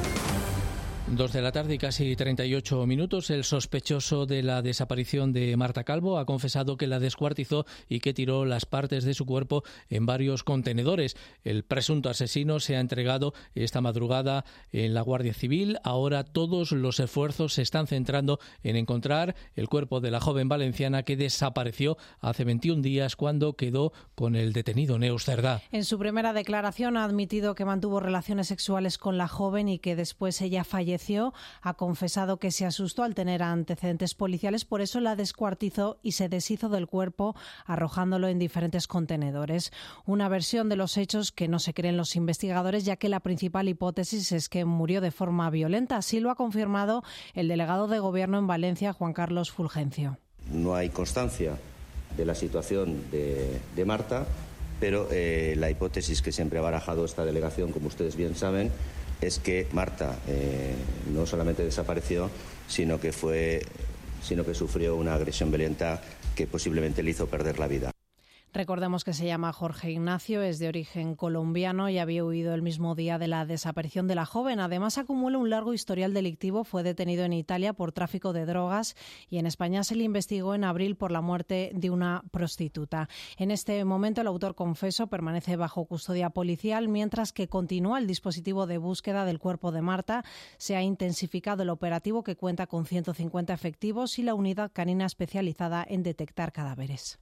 Speaker 2: Dos de la tarde y casi treinta y ocho minutos. El sospechoso de la desaparición de Marta Calvo ha confesado que la descuartizó y que tiró las partes de su cuerpo en varios contenedores. El presunto asesino se ha entregado esta madrugada en la Guardia Civil. Ahora todos los esfuerzos se están centrando en encontrar el cuerpo de la joven valenciana que desapareció hace veintiún días cuando quedó con el detenido Neus Cerdá.
Speaker 24: En su primera declaración ha admitido que mantuvo relaciones sexuales con la joven y que después ella falleció. Ha confesado que se asustó al tener antecedentes policiales, por eso la descuartizó y se deshizo del cuerpo arrojándolo en diferentes contenedores. Una versión de los hechos que no se creen los investigadores, ya que la principal hipótesis es que murió de forma violenta. Así lo ha confirmado el delegado de Gobierno en Valencia, Juan Carlos Fulgencio.
Speaker 17: No hay constancia de la situación de, de Marta, pero eh, la hipótesis que siempre ha barajado esta delegación, como ustedes bien saben, es que Marta eh, no solamente desapareció, sino que fue, sino que sufrió una agresión violenta que posiblemente le hizo perder la vida.
Speaker 24: Recordemos que se llama Jorge Ignacio, es de origen colombiano y había huido el mismo día de la desaparición de la joven. Además, acumula un largo historial delictivo. Fue detenido en Italia por tráfico de drogas y en España se le investigó en abril por la muerte de una prostituta. En este momento, el autor confeso permanece bajo custodia policial, mientras que continúa el dispositivo de búsqueda del cuerpo de Marta. Se ha intensificado el operativo, que cuenta con ciento cincuenta efectivos, y la unidad canina especializada en detectar cadáveres.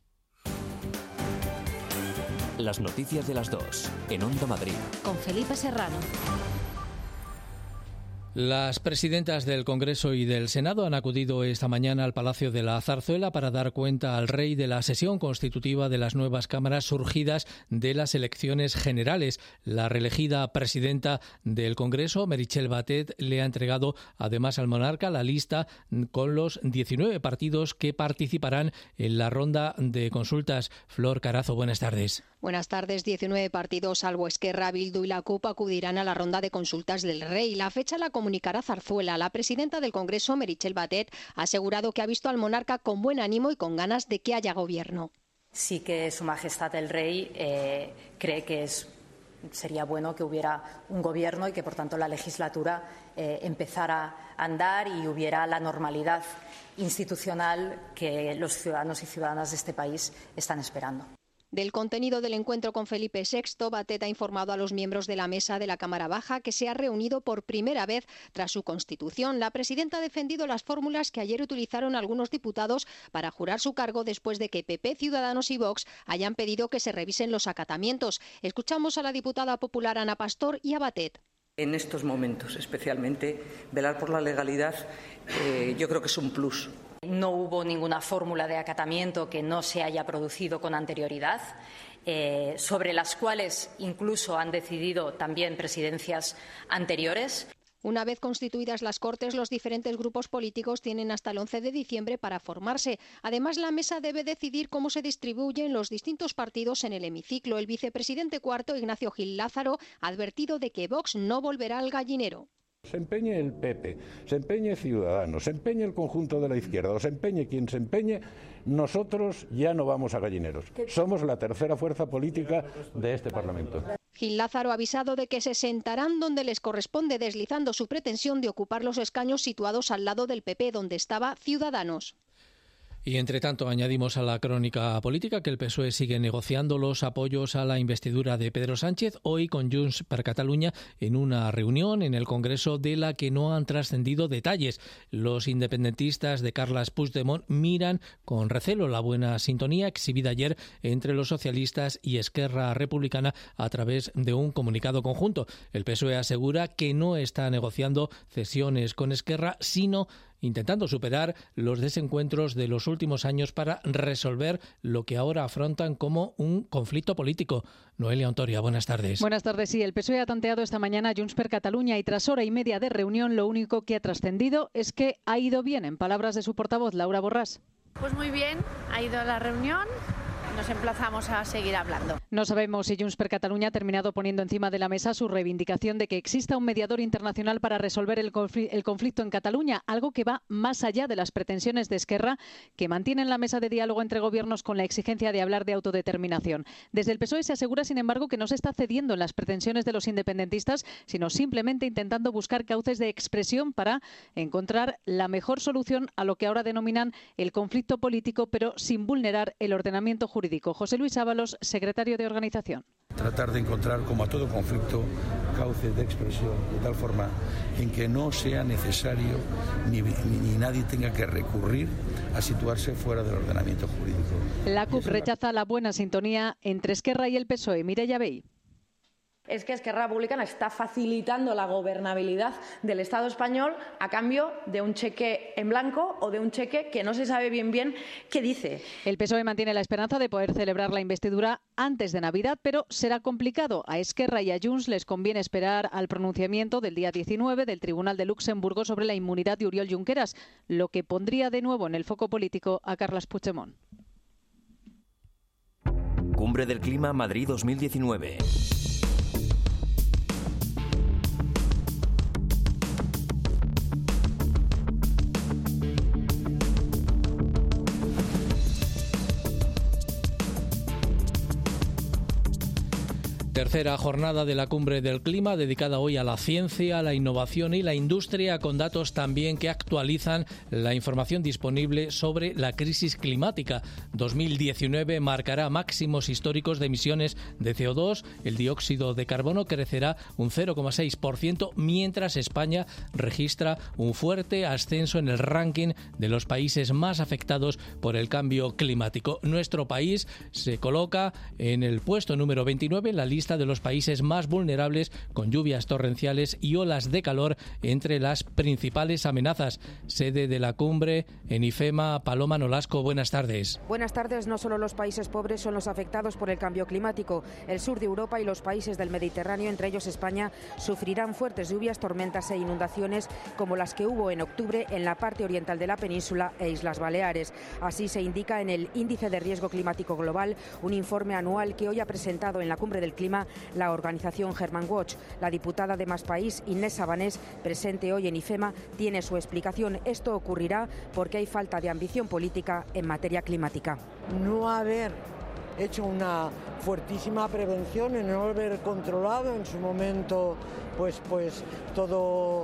Speaker 1: Las noticias de las dos, en Onda Madrid.
Speaker 4: Con Felipe Serrano.
Speaker 2: Las presidentas del Congreso y del Senado han acudido esta mañana al Palacio de la Zarzuela para dar cuenta al rey de la sesión constitutiva de las nuevas cámaras surgidas de las elecciones generales. La reelegida presidenta del Congreso, Meritxell Batet, le ha entregado además al monarca la lista con los diecinueve partidos que participarán en la ronda de consultas. Flor Carazo, buenas tardes.
Speaker 5: Buenas tardes. diecinueve partidos, salvo Esquerra, Bildu y la CUP, acudirán a la ronda de consultas del rey. La fecha la comunicará Zarzuela. La presidenta del Congreso, Meritxell Batet, ha asegurado que ha visto al monarca con buen ánimo y con ganas de que haya gobierno.
Speaker 15: Sí que Su Majestad el Rey eh, cree que es, sería bueno que hubiera un gobierno y que, por tanto, la legislatura eh, empezara a andar y hubiera la normalidad institucional que los ciudadanos y ciudadanas de este país están esperando.
Speaker 5: Del contenido del encuentro con Felipe sexto, Batet ha informado a los miembros de la mesa de la Cámara Baja que se ha reunido por primera vez tras su constitución. La presidenta ha defendido las fórmulas que ayer utilizaron algunos diputados para jurar su cargo después de que P P, Ciudadanos y Vox hayan pedido que se revisen los acatamientos. Escuchamos a la diputada popular Ana Pastor y a Batet.
Speaker 6: En estos momentos, especialmente, velar por la legalidad, eh, yo creo que es un plus.
Speaker 15: No hubo ninguna fórmula de acatamiento que no se haya producido con anterioridad, eh, sobre las cuales incluso han decidido también presidencias anteriores.
Speaker 5: Una vez constituidas las Cortes, los diferentes grupos políticos tienen hasta el once de diciembre para formarse. Además, la mesa debe decidir cómo se distribuyen los distintos partidos en el hemiciclo. El vicepresidente cuarto, Ignacio Gil Lázaro, ha advertido de que Vox no volverá al gallinero.
Speaker 7: Se empeñe el P P, se empeñe Ciudadanos, se empeñe el conjunto de la izquierda, o se empeñe quien se empeñe, nosotros ya no vamos a gallineros. Somos la tercera fuerza política de este Parlamento.
Speaker 5: Gil Lázaro ha avisado de que se sentarán donde les corresponde, deslizando su pretensión de ocupar los escaños situados al lado del P P, donde estaba Ciudadanos.
Speaker 2: Y, entre tanto, añadimos a la crónica política que el P S O E sigue negociando los apoyos a la investidura de Pedro Sánchez, hoy con Junts per Catalunya, en una reunión en el Congreso de la que no han trascendido detalles. Los independentistas de Carles Puigdemont miran con recelo la buena sintonía exhibida ayer entre los socialistas y Esquerra Republicana a través de un comunicado conjunto. El P S O E asegura que no está negociando cesiones con Esquerra, sino intentando superar los desencuentros de los últimos años para resolver lo que ahora afrontan como un conflicto político. Noelia Ontoria, buenas tardes.
Speaker 9: Buenas tardes. Sí, el P S O E ha tanteado esta mañana a Junts per Catalunya y tras hora y media de reunión lo único que ha trascendido es que ha ido bien, en palabras de su portavoz, Laura Borràs.
Speaker 10: Pues muy bien, ha ido la reunión. Nos emplazamos a seguir hablando.
Speaker 9: No sabemos si Junts per Catalunya ha terminado poniendo encima de la mesa su reivindicación de que exista un mediador internacional para resolver el, confl- el conflicto en Cataluña, algo que va más allá de las pretensiones de Esquerra, que mantienen la mesa de diálogo entre gobiernos con la exigencia de hablar de autodeterminación. Desde el P S O E se asegura, sin embargo, que no se está cediendo en las pretensiones de los independentistas, sino simplemente intentando buscar cauces de expresión para encontrar la mejor solución a lo que ahora denominan el conflicto político, pero sin vulnerar el ordenamiento jurídico. José Luis Ábalos, secretario de Organización.
Speaker 25: Tratar de encontrar, como a todo conflicto, cauces de expresión de tal forma en que no sea necesario ni, ni, ni nadie tenga que recurrir a situarse fuera del ordenamiento jurídico.
Speaker 9: La CUP rechaza la buena sintonía entre Esquerra y el P S O E. Mireia Vehí.
Speaker 26: Es que Esquerra Republicana está facilitando la gobernabilidad del Estado español a cambio de un cheque en blanco o de un cheque que no se sabe bien bien qué dice.
Speaker 9: El P S O E mantiene la esperanza de poder celebrar la investidura antes de Navidad, pero será complicado. A Esquerra y a Junts les conviene esperar al pronunciamiento del día diecinueve del Tribunal de Luxemburgo sobre la inmunidad de Oriol Junqueras, lo que pondría de nuevo en el foco político a Carles Puigdemont.
Speaker 1: Cumbre del Clima Madrid dos mil diecinueve.
Speaker 2: Tercera jornada de la Cumbre del Clima, dedicada hoy a la ciencia, a la innovación y la industria, con datos también que actualizan la información disponible sobre la crisis climática. dos mil diecinueve marcará máximos históricos de emisiones de C O dos. El dióxido de carbono crecerá un cero coma seis por ciento, mientras España registra un fuerte ascenso en el ranking de los países más afectados por el cambio climático. Nuestro país se coloca en el puesto número veintinueve en la lista lista de los países más vulnerables, con lluvias torrenciales y olas de calor entre las principales amenazas. Sede de la cumbre en IFEMA, Paloma Nolasco, buenas tardes.
Speaker 3: Buenas tardes. No solo los países pobres son los afectados por el cambio climático. El sur de Europa y los países del Mediterráneo, entre ellos España, sufrirán fuertes lluvias, tormentas e inundaciones como las que hubo en octubre en la parte oriental de la península e Islas Baleares. Así se indica en el Índice de Riesgo Climático Global, un informe anual que hoy ha presentado en la Cumbre del Clima la organización Germanwatch. La diputada de Más País, Inés Sabanés, presente hoy en IFEMA, tiene su explicación. Esto ocurrirá porque hay falta de ambición política en materia climática.
Speaker 11: No haber hecho una fuertísima prevención, en no haber controlado en su momento pues pues todo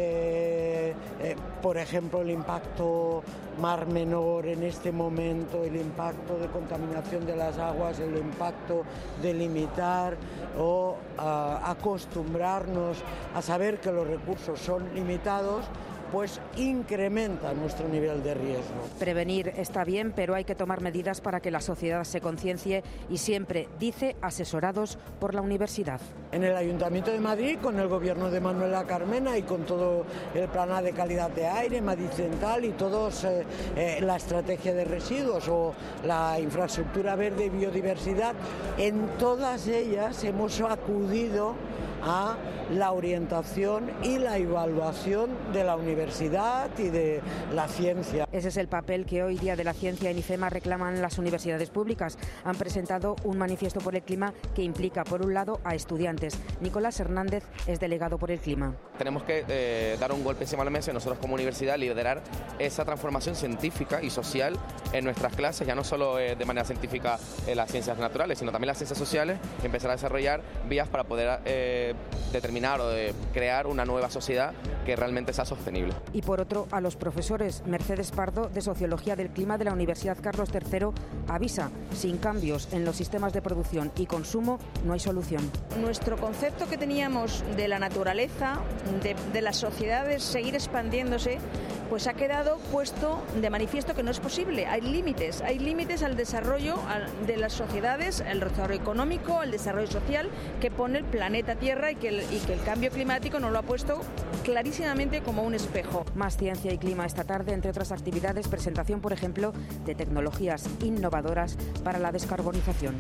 Speaker 11: eh, eh, por ejemplo el impacto Mar Menor en este momento, el impacto de contaminación de las aguas, el impacto de limitar o uh, acostumbrarnos a saber que los recursos son limitados, pues incrementa nuestro nivel de riesgo.
Speaker 3: Prevenir está bien, pero hay que tomar medidas para que la sociedad se conciencie y siempre, dice, asesorados por la universidad.
Speaker 11: En el Ayuntamiento de Madrid, con el gobierno de Manuela Carmena y con todo el plan de calidad de aire, Madrid Central y todos eh, eh, la estrategia de residuos o la infraestructura verde y biodiversidad, en todas ellas hemos acudido a la orientación y la evaluación de la universidad y de la ciencia.
Speaker 3: Ese es el papel que hoy, Día de la Ciencia, en IFEMA reclaman las universidades públicas. Han presentado un manifiesto por el clima que implica, por un lado, a estudiantes. Nicolás Hernández es delegado por el clima.
Speaker 12: Tenemos que eh, dar un golpe encima de la mesa y nosotros como universidad liderar esa transformación científica y social en nuestras clases, ya no solo eh, de manera científica en las ciencias naturales, sino también las ciencias sociales, y empezar a desarrollar vías para poder eh, determinar o de crear una nueva sociedad que realmente sea sostenible.
Speaker 3: Y por otro, a los profesores. Mercedes Pardo, de Sociología del Clima de la Universidad Carlos tercero, avisa: sin cambios en los sistemas de producción y consumo no hay solución.
Speaker 13: Nuestro concepto que teníamos de la naturaleza, de, de las sociedades seguir expandiéndose, pues ha quedado puesto de manifiesto que no es posible. Hay límites, hay límites al desarrollo de las sociedades, al desarrollo económico, al desarrollo social que pone el planeta Tierra y que el, y que el cambio climático nos lo ha puesto clarísimamente como un espejo.
Speaker 3: Más ciencia y clima esta tarde, entre otras actividades, presentación, por ejemplo, de tecnologías innovadoras para la descarbonización.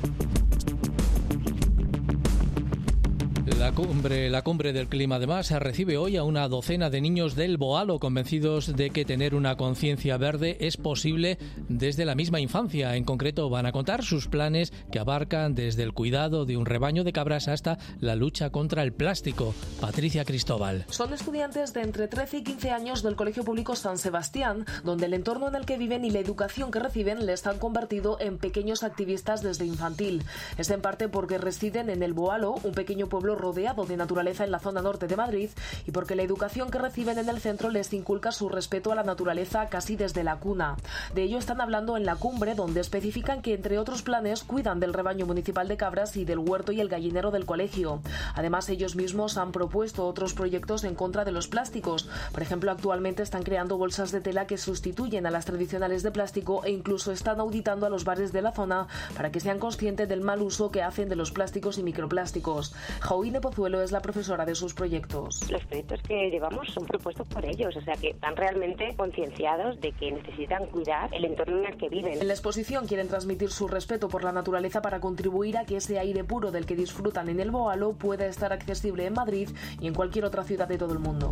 Speaker 2: La cumbre, la cumbre del clima, además, recibe hoy a una docena de niños del Boalo, convencidos de que tener una conciencia verde es posible desde la misma infancia. En concreto, van a contar sus planes que abarcan desde el cuidado de un rebaño de cabras hasta la lucha contra el plástico. Patricia Cristóbal.
Speaker 14: Son estudiantes de entre trece y quince años del Colegio Público San Sebastián, donde el entorno en el que viven y la educación que reciben les han convertido en pequeños activistas desde infantil. Es en parte porque residen en el Boalo, un pequeño pueblo rodeado de naturaleza en la zona norte de Madrid, y porque la educación que reciben en el centro les inculca su respeto a la naturaleza casi desde la cuna. De ello están hablando en la cumbre, donde especifican que, entre otros planes, cuidan del rebaño municipal de cabras y del huerto y el gallinero del colegio. Además, ellos mismos han propuesto otros proyectos en contra de los plásticos. Por ejemplo, actualmente están creando bolsas de tela que sustituyen a las tradicionales de plástico, e incluso están auditando a los bares de la zona para que sean conscientes del mal uso que hacen de los plásticos y microplásticos. Jauine Pozuelo es la profesora de sus proyectos.
Speaker 16: Los proyectos que llevamos son propuestos por ellos, o sea que están realmente concienciados de que necesitan cuidar el entorno en el que viven.
Speaker 14: En la exposición quieren transmitir su respeto por la naturaleza para contribuir a que ese aire puro del que disfrutan en el Boalo pueda estar accesible en Madrid y en cualquier otra ciudad de todo el mundo.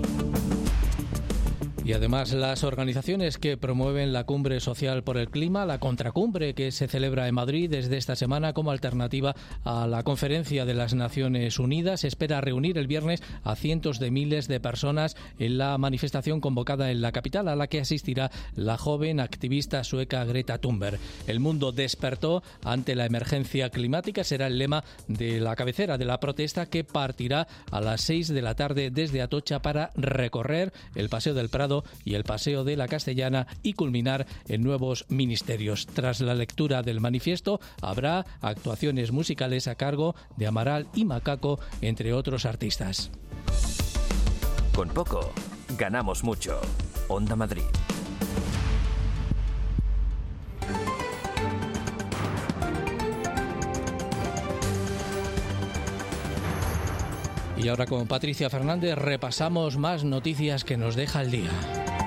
Speaker 2: Y además, las organizaciones que promueven la Cumbre Social por el Clima, la Contracumbre que se celebra en Madrid desde esta semana como alternativa a la Conferencia de las Naciones Unidas, espera reunir el viernes a cientos de miles de personas en la manifestación convocada en la capital, a la que asistirá la joven activista sueca Greta Thunberg. El mundo despertó ante la emergencia climática será el lema de la cabecera de la protesta, que partirá a las seis de la tarde desde Atocha para recorrer el Paseo del Prado y el Paseo de la Castellana y culminar en nuevos ministerios. Tras la lectura del manifiesto habrá actuaciones musicales a cargo de Amaral y Macaco, entre otros artistas.
Speaker 1: Con poco, ganamos mucho. Onda Madrid.
Speaker 2: Y ahora con Patricia Fernández repasamos más noticias que nos deja el día.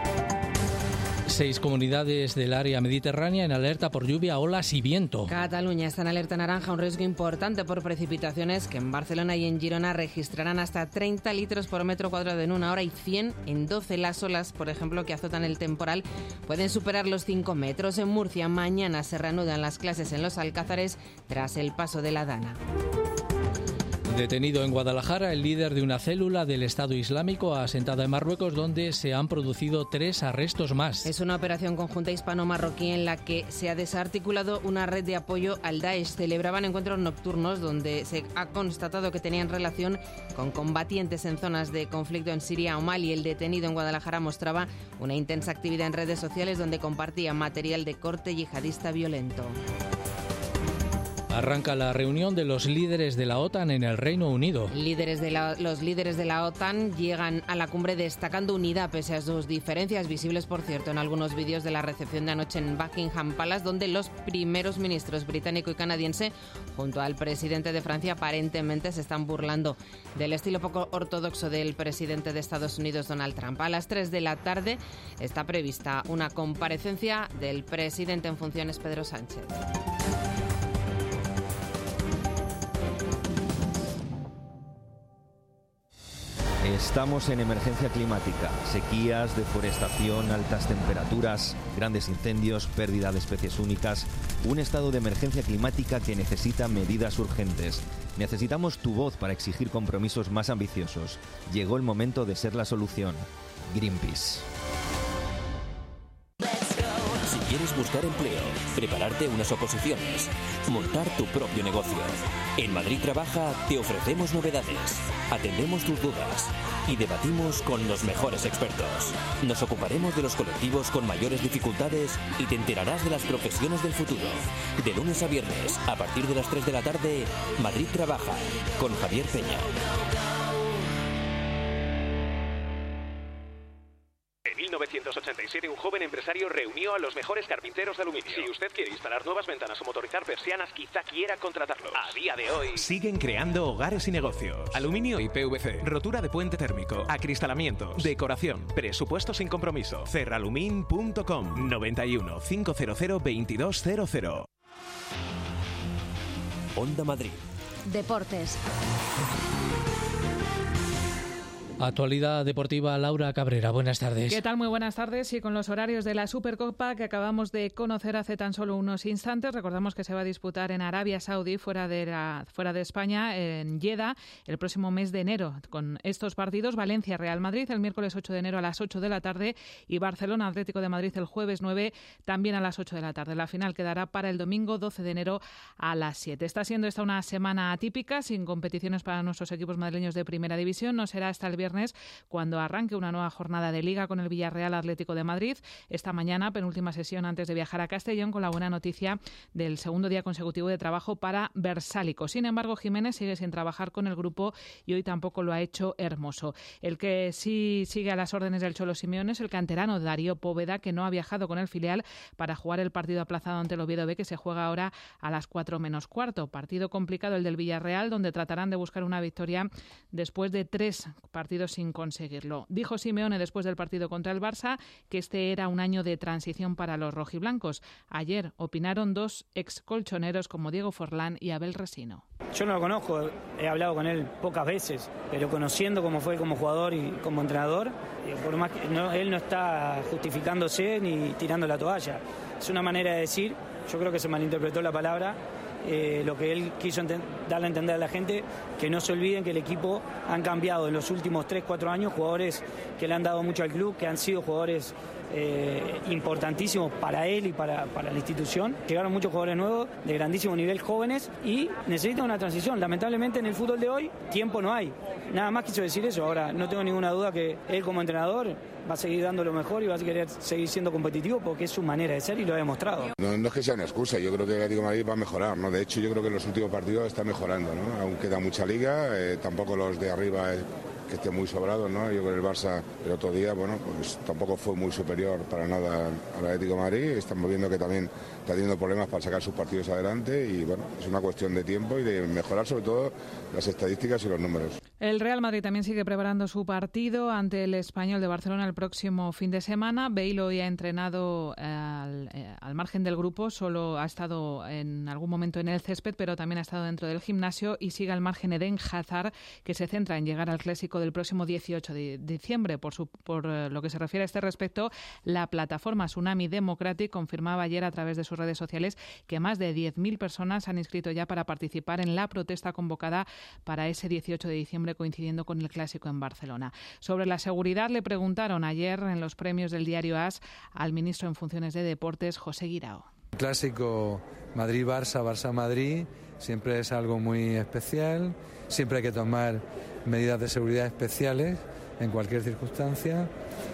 Speaker 2: Seis comunidades del área mediterránea en alerta por lluvia, olas y viento.
Speaker 3: Cataluña está en alerta naranja, un riesgo importante por precipitaciones que en Barcelona y en Girona registrarán hasta treinta litros por metro cuadrado en una hora y cien en doce. Las olas, por ejemplo, que azotan el temporal, pueden superar los cinco metros. En Murcia mañana se reanudan las clases en los Alcázares tras el paso de la Dana.
Speaker 2: Detenido en Guadalajara el líder de una célula del Estado Islámico asentada en Marruecos, donde se han producido tres arrestos más.
Speaker 3: Es una operación conjunta hispano-marroquí en la que se ha desarticulado una red de apoyo al Daesh. Celebraban encuentros nocturnos donde se ha constatado que tenían relación con combatientes en zonas de conflicto en Siria o Mali. El detenido en Guadalajara mostraba una intensa actividad en redes sociales donde compartía material de corte yihadista violento.
Speaker 2: Arranca la reunión de los líderes de la OTAN en el Reino Unido.
Speaker 3: Líderes de la, los líderes de la OTAN llegan a la cumbre destacando unidad pese a sus diferencias, visibles por cierto en algunos vídeos de la recepción de anoche en Buckingham Palace, donde los primeros ministros británico y canadiense junto al presidente de Francia aparentemente se están burlando del estilo poco ortodoxo del presidente de Estados Unidos, Donald Trump. A las tres de la tarde está prevista una comparecencia del presidente en funciones, Pedro Sánchez.
Speaker 8: Estamos en emergencia climática, sequías, deforestación, altas temperaturas, grandes incendios, pérdida de especies únicas, un estado de emergencia climática que necesita medidas urgentes. Necesitamos tu voz para exigir compromisos más ambiciosos. Llegó el momento de ser la solución. Greenpeace.
Speaker 1: Si quieres buscar empleo, prepararte unas oposiciones, montar tu propio negocio, en Madrid Trabaja te ofrecemos novedades, atendemos tus dudas y debatimos con los mejores expertos. Nos ocuparemos de los colectivos con mayores dificultades y te enterarás de las profesiones del futuro. De lunes a viernes, a partir de las tres de la tarde, Madrid Trabaja, con Javier Peña.
Speaker 18: En mil novecientos ochenta y siete, un joven empresario reunió a los mejores carpinteros de aluminio. Si usted quiere instalar nuevas ventanas o motorizar persianas, quizá quiera contratarlos. A día de hoy, siguen creando hogares y negocios. Aluminio y P V C, rotura de puente térmico, acristalamientos, decoración, presupuesto sin compromiso. Cerralumin punto com, noventa y uno, quinientos, veintidós cero cero.
Speaker 1: Onda Madrid.
Speaker 24: Deportes.
Speaker 2: Actualidad deportiva, Laura Cabrera, buenas tardes.
Speaker 19: ¿Qué tal? Muy buenas tardes. Y con los horarios de la Supercopa que acabamos de conocer hace tan solo unos instantes, recordamos que se va a disputar en Arabia Saudí, fuera de, la, fuera de España, en Jeddah, el próximo mes de enero. Con estos partidos, Valencia-Real Madrid el miércoles ocho de enero a las ocho de la tarde y Barcelona-Atlético de Madrid el jueves nueve, también a las ocho de la tarde. La final quedará para el domingo doce de enero a las siete. Está siendo esta una semana atípica, sin competiciones para nuestros equipos madrileños de Primera División. No será hasta el viernes cuando arranque una nueva jornada de Liga con el Villarreal Atlético de Madrid. Esta mañana, penúltima sesión antes de viajar a Castellón, con la buena noticia del segundo día consecutivo de trabajo para Versálico. Sin embargo, Jiménez sigue sin trabajar con el grupo y hoy tampoco lo ha hecho Hermoso. El que sí sigue a las órdenes del Cholo Simeone es el canterano Darío Póveda, que no ha viajado con el filial para jugar el partido aplazado ante el Oviedo B, que se juega ahora a las cuatro menos cuarto. Partido complicado el del Villarreal, donde tratarán de buscar una victoria después de tres partidos sin conseguirlo. Dijo Simeone después del partido contra el Barça que este era un año de transición para los rojiblancos. Ayer opinaron dos ex colchoneros como Diego Forlán y Abel Resino.
Speaker 20: Yo no lo conozco, he hablado con él pocas veces, pero conociendo cómo fue como jugador y como entrenador, por más que no, él no está justificándose ni tirando la toalla. Es una manera de decir, yo creo que se malinterpretó la palabra. Eh, lo que él quiso enten- darle a entender a la gente, que no se olviden que el equipo han cambiado en los últimos tres cuatro años, jugadores que le han dado mucho al club, que han sido jugadores eh, importantísimos para él y para, para la institución. Llegaron muchos jugadores nuevos de grandísimo nivel, jóvenes, y necesitan una transición. Lamentablemente en el fútbol de hoy tiempo no hay. Nada más quiso decir eso. Ahora no tengo ninguna duda que él como entrenador va a seguir dando lo mejor y va a querer seguir siendo competitivo porque es su manera de ser y lo ha demostrado.
Speaker 21: No, no es que sea una excusa, yo creo que el Atlético de Madrid va a mejorar, ¿no? De hecho, yo creo que en los últimos partidos está mejorando, ¿no? Aún queda mucha liga, eh, tampoco los de arriba eh, que estén muy sobrados, ¿no? Yo creo que el Barça el otro día, bueno, pues tampoco fue muy superior para nada al Atlético de Madrid. Estamos viendo que también está teniendo problemas para sacar sus partidos adelante y, bueno, es una cuestión de tiempo y de mejorar sobre todo las estadísticas y los números.
Speaker 19: El Real Madrid también sigue preparando su partido ante el Español de Barcelona el próximo fin de semana. Bale hoy ha entrenado eh, al, eh, al margen del grupo, solo ha estado en algún momento en el césped, pero también ha estado dentro del gimnasio, y sigue al margen Eden Hazard, que se centra en llegar al Clásico del próximo dieciocho de diciembre. Por, su, por eh, lo que se refiere a este respecto, la plataforma Tsunami Democratic confirmaba ayer a través de sus redes sociales que más de diez mil personas han inscrito ya para participar en la protesta convocada para ese dieciocho de diciembre, coincidiendo con el Clásico en Barcelona. Sobre la seguridad le preguntaron ayer en los premios del diario AS al ministro en funciones de Deportes, José Guirao.
Speaker 4: Clásico Madrid-Barça, Barça-Madrid siempre es algo muy especial, siempre hay que tomar medidas de seguridad especiales en cualquier circunstancia,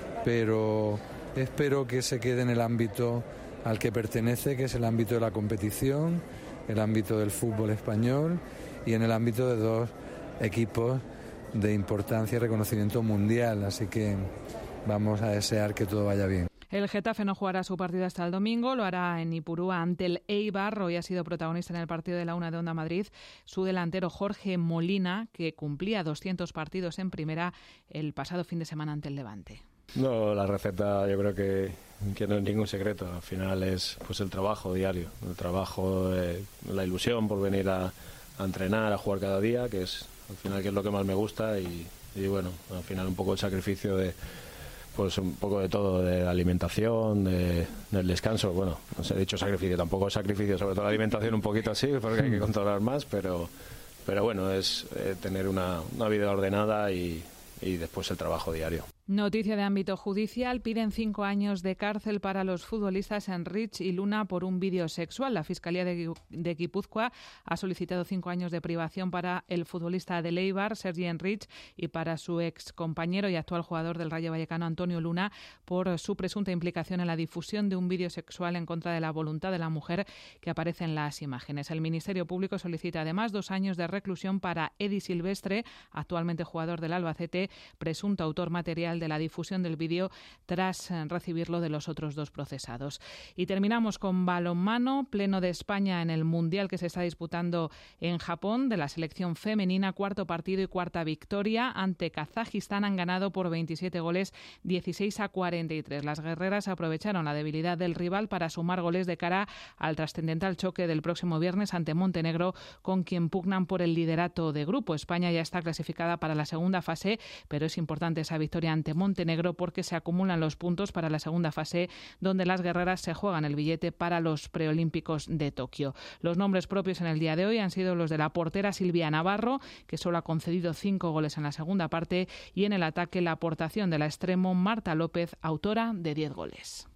Speaker 4: pero espero que se quede en el ámbito al que pertenece, que es el ámbito de la competición, el ámbito del fútbol español y en el ámbito de dos equipos de importancia y reconocimiento mundial, así que vamos a desear que todo vaya bien.
Speaker 19: El Getafe no jugará su partido hasta el domingo, lo hará en Ipurúa ante el Eibar. Hoy ha sido protagonista en el partido de la una de Onda Madrid su delantero Jorge Molina, que cumplía doscientos partidos en primera el pasado fin de semana ante el Levante.
Speaker 6: No, la receta yo creo que, que no es ningún secreto. Al final es pues el trabajo diario, el trabajo, eh, la ilusión por venir a, a entrenar, a jugar cada día, que es al final que es lo que más me gusta, y, y bueno, al final un poco el sacrificio de pues un poco de todo, de la alimentación, de, del descanso. Bueno, no sé, he dicho sacrificio, tampoco es sacrificio, sobre todo la alimentación un poquito así, porque hay que controlar más, pero, pero bueno, es eh, tener una, una vida ordenada y, y después el trabajo diario.
Speaker 19: Noticia de ámbito judicial. Piden cinco años de cárcel para los futbolistas Enrich y Luna por un vídeo sexual. La Fiscalía de, de Guipúzcoa ha solicitado cinco años de privación para el futbolista del Eibar, Sergi Enrich, y para su ex compañero y actual jugador del Rayo Vallecano, Antonio Luna, por su presunta implicación en la difusión de un vídeo sexual en contra de la voluntad de la mujer que aparece en las imágenes. El Ministerio Público solicita además dos años de reclusión para Edi Silvestre, actualmente jugador del Albacete, presunto autor material de la difusión del vídeo tras recibirlo de los otros dos procesados. Y terminamos con balonmano, pleno de España en el Mundial que se está disputando en Japón, de la selección femenina, cuarto partido y cuarta victoria ante Kazajistán. Han ganado por veintisiete goles, dieciséis a cuarenta y tres. Las guerreras aprovecharon la debilidad del rival para sumar goles de cara al trascendental choque del próximo viernes ante Montenegro, con quien pugnan por el liderato de grupo. España ya está clasificada para la segunda fase, pero es importante esa victoria ante Montenegro porque se acumulan los puntos para la segunda fase, donde las guerreras se juegan el billete para los preolímpicos de Tokio. Los nombres propios en el día de hoy han sido los de la portera Silvia Navarro, que solo ha concedido cinco goles en la segunda parte, y en el ataque la aportación de la extremo Marta López, autora de diez goles.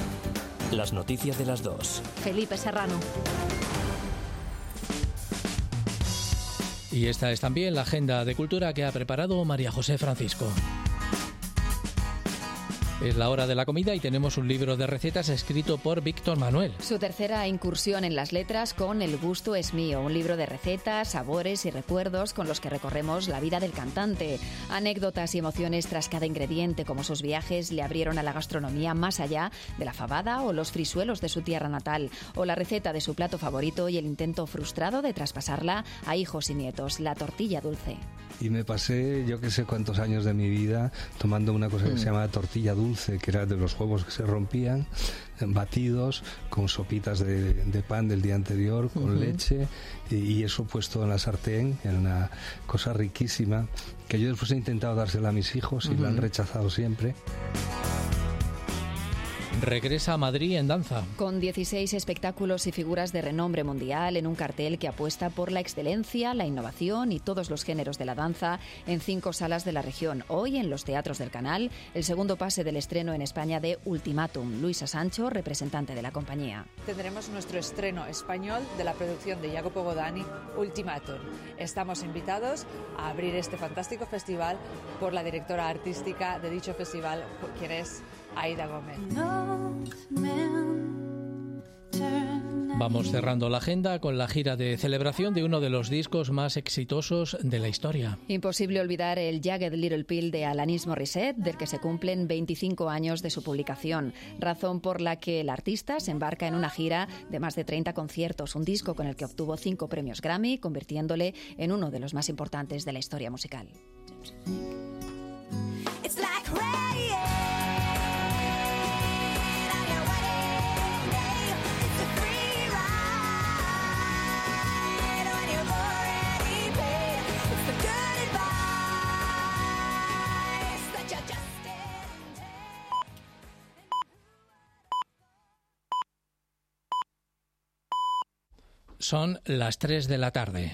Speaker 1: Las noticias de las dos.
Speaker 5: Felipe Serrano.
Speaker 2: Y esta es también la agenda de cultura que ha preparado María José Francisco. Es la hora de la comida y tenemos un libro de recetas escrito por Víctor Manuel.
Speaker 15: Su tercera incursión en las letras con El gusto es mío, un libro de recetas, sabores y recuerdos con los que recorremos la vida del cantante. Anécdotas y emociones tras cada ingrediente, como sus viajes le abrieron a la gastronomía más allá de la fabada o los frisuelos de su tierra natal, o la receta de su plato favorito y el intento frustrado de traspasarla a hijos y nietos, la tortilla dulce.
Speaker 17: Y me pasé yo que sé cuántos años de mi vida tomando una cosa que mm. se llama tortilla dulce, que era de los huevos que se rompían, batidos con sopitas de, de pan del día anterior, con uh-huh. leche, y, y eso puesto en la sartén, en una cosa riquísima, que yo después he intentado dársela a mis hijos y uh-huh. la han rechazado siempre.
Speaker 2: Regresa a Madrid en danza.
Speaker 15: Con dieciséis espectáculos y figuras de renombre mundial en un cartel que apuesta por la excelencia, la innovación y todos los géneros de la danza en cinco salas de la región. Hoy en los teatros del Canal, el segundo pase del estreno en España de Ultimátum. Luisa Sancho, representante de la compañía.
Speaker 22: Tendremos nuestro estreno español de la producción de Jacopo Godani, Ultimátum. Estamos invitados a abrir este fantástico festival por la directora artística de dicho festival, quien es Aida Gómez.
Speaker 2: Vamos cerrando la agenda con la gira de celebración de uno de los discos más exitosos de la historia.
Speaker 15: Imposible olvidar el Jagged Little Pill de Alanis Morissette, del que se cumplen veinticinco años de su publicación, razón por la que el artista se embarca en una gira de más de treinta conciertos, un disco con el que obtuvo cinco premios Grammy, convirtiéndole en uno de los más importantes de la historia musical.
Speaker 2: Son las tres de la tarde.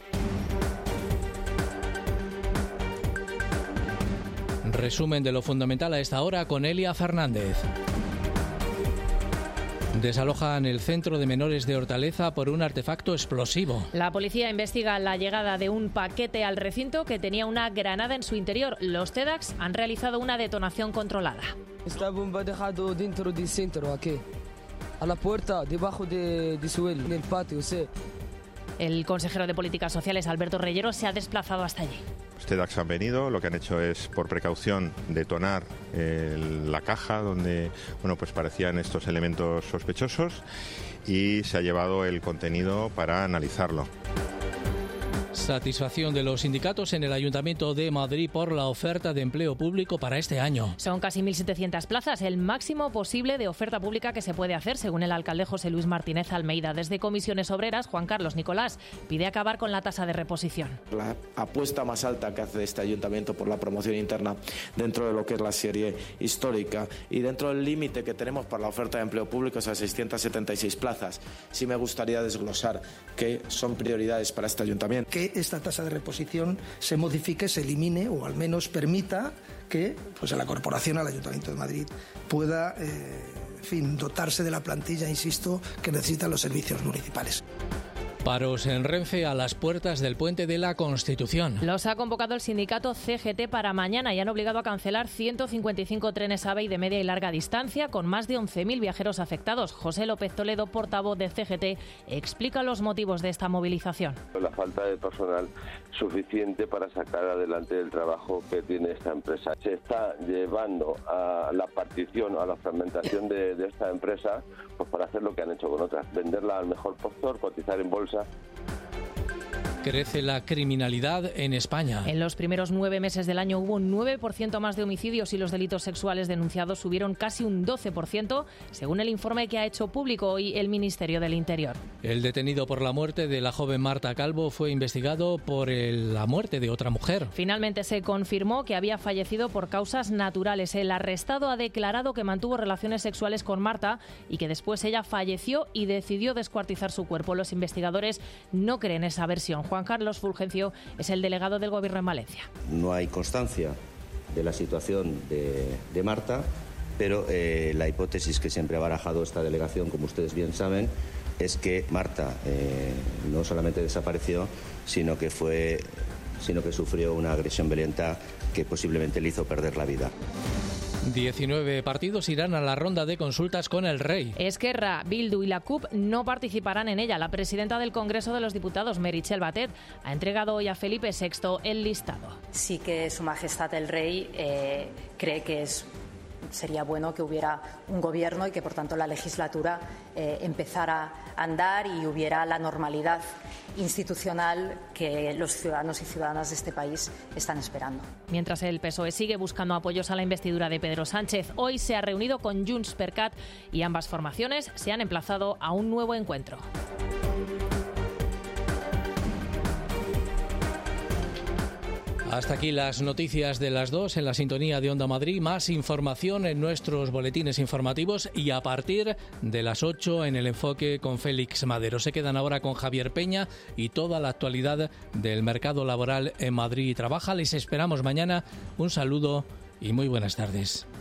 Speaker 2: Resumen de lo fundamental a esta hora con Elia Fernández. Desalojan el centro de menores de Hortaleza por un artefacto explosivo.
Speaker 7: La policía investiga la llegada de un paquete al recinto que tenía una granada en su interior. Los TEDx han realizado una detonación controlada.
Speaker 9: Esta bomba dejado dentro del centro, aquí, a la puerta, debajo de, de suelo, en el patio, sí.
Speaker 7: El consejero de Políticas Sociales, Alberto Reyero, se ha desplazado hasta allí.
Speaker 10: Los TEDx han venido, lo que han hecho es, por precaución, detonar eh, la caja donde bueno, pues parecían estos elementos sospechosos y se ha llevado el contenido para analizarlo.
Speaker 2: Satisfacción de los sindicatos en el Ayuntamiento de Madrid por la oferta de empleo público para este año.
Speaker 7: Son casi mil setecientas plazas, el máximo posible de oferta pública que se puede hacer, según el alcalde José Luis Martínez Almeida. Desde Comisiones Obreras, Juan Carlos Nicolás pide acabar con la tasa de reposición.
Speaker 23: La apuesta más alta que hace este ayuntamiento por la promoción interna dentro de lo que es la serie histórica y dentro del límite que tenemos para la oferta de empleo público es a seiscientas setenta y seis plazas. Sí me gustaría desglosar que son prioridades para este ayuntamiento.
Speaker 25: Que esta tasa de reposición se modifique, se elimine o al menos permita que pues, a la Corporación, al Ayuntamiento de Madrid, pueda eh, en fin, dotarse de la plantilla, insisto, que necesitan los servicios municipales.
Speaker 2: Paros en Renfe a las puertas del Puente de la Constitución.
Speaker 7: Los ha convocado el sindicato C G T para mañana y han obligado a cancelar ciento cincuenta y cinco trenes AVE y de media y larga distancia con más de once mil viajeros afectados. José López Toledo, portavoz de C G T, explica los motivos de esta movilización.
Speaker 26: La falta de personal suficiente para sacar adelante el trabajo que tiene esta empresa. Se está llevando a la partición, a la fragmentación de, de esta empresa, pues para hacer lo que han hecho con otras, venderla al mejor postor, cotizar en bolsa.
Speaker 2: Crece la criminalidad en España.
Speaker 7: En los primeros nueve meses del año hubo un nueve por ciento más de homicidios y los delitos sexuales denunciados subieron casi un doce por ciento, según el informe que ha hecho público hoy el Ministerio del Interior.
Speaker 2: El detenido por la muerte de la joven Marta Calvo fue investigado por el, la muerte de otra mujer.
Speaker 7: Finalmente se confirmó que había fallecido por causas naturales. El arrestado ha declarado que mantuvo relaciones sexuales con Marta y que después ella falleció y decidió descuartizar su cuerpo. Los investigadores no creen esa versión. Juan Carlos Fulgencio es el delegado del Gobierno en Valencia.
Speaker 27: No hay constancia de la situación de, de Marta, pero eh, la hipótesis que siempre ha barajado esta delegación, como ustedes bien saben, es que Marta eh, no solamente desapareció, sino que fue, sino que sufrió una agresión violenta que posiblemente le hizo perder la vida.
Speaker 2: diecinueve partidos irán a la ronda de consultas con el rey.
Speaker 7: Esquerra, Bildu y la C U P no participarán en ella. La presidenta del Congreso de los Diputados, Meritxell Batet, ha entregado hoy a Felipe sexto el listado.
Speaker 28: Sí que Su Majestad el Rey eh, cree que es sería bueno que hubiera un gobierno y que, por tanto, la legislatura eh, empezara a andar y hubiera la normalidad institucional que los ciudadanos y ciudadanas de este país están esperando.
Speaker 7: Mientras el P S O E sigue buscando apoyos a la investidura de Pedro Sánchez, hoy se ha reunido con Junts per Cat y ambas formaciones se han emplazado a un nuevo encuentro.
Speaker 2: Hasta aquí las noticias de las dos en la sintonía de Onda Madrid. Más información en nuestros boletines informativos y a partir de las ocho en el enfoque con Félix Madero. Se quedan ahora con Javier Peña y toda la actualidad del mercado laboral en Madrid y Trabaja. Les esperamos mañana. Un saludo y muy buenas tardes.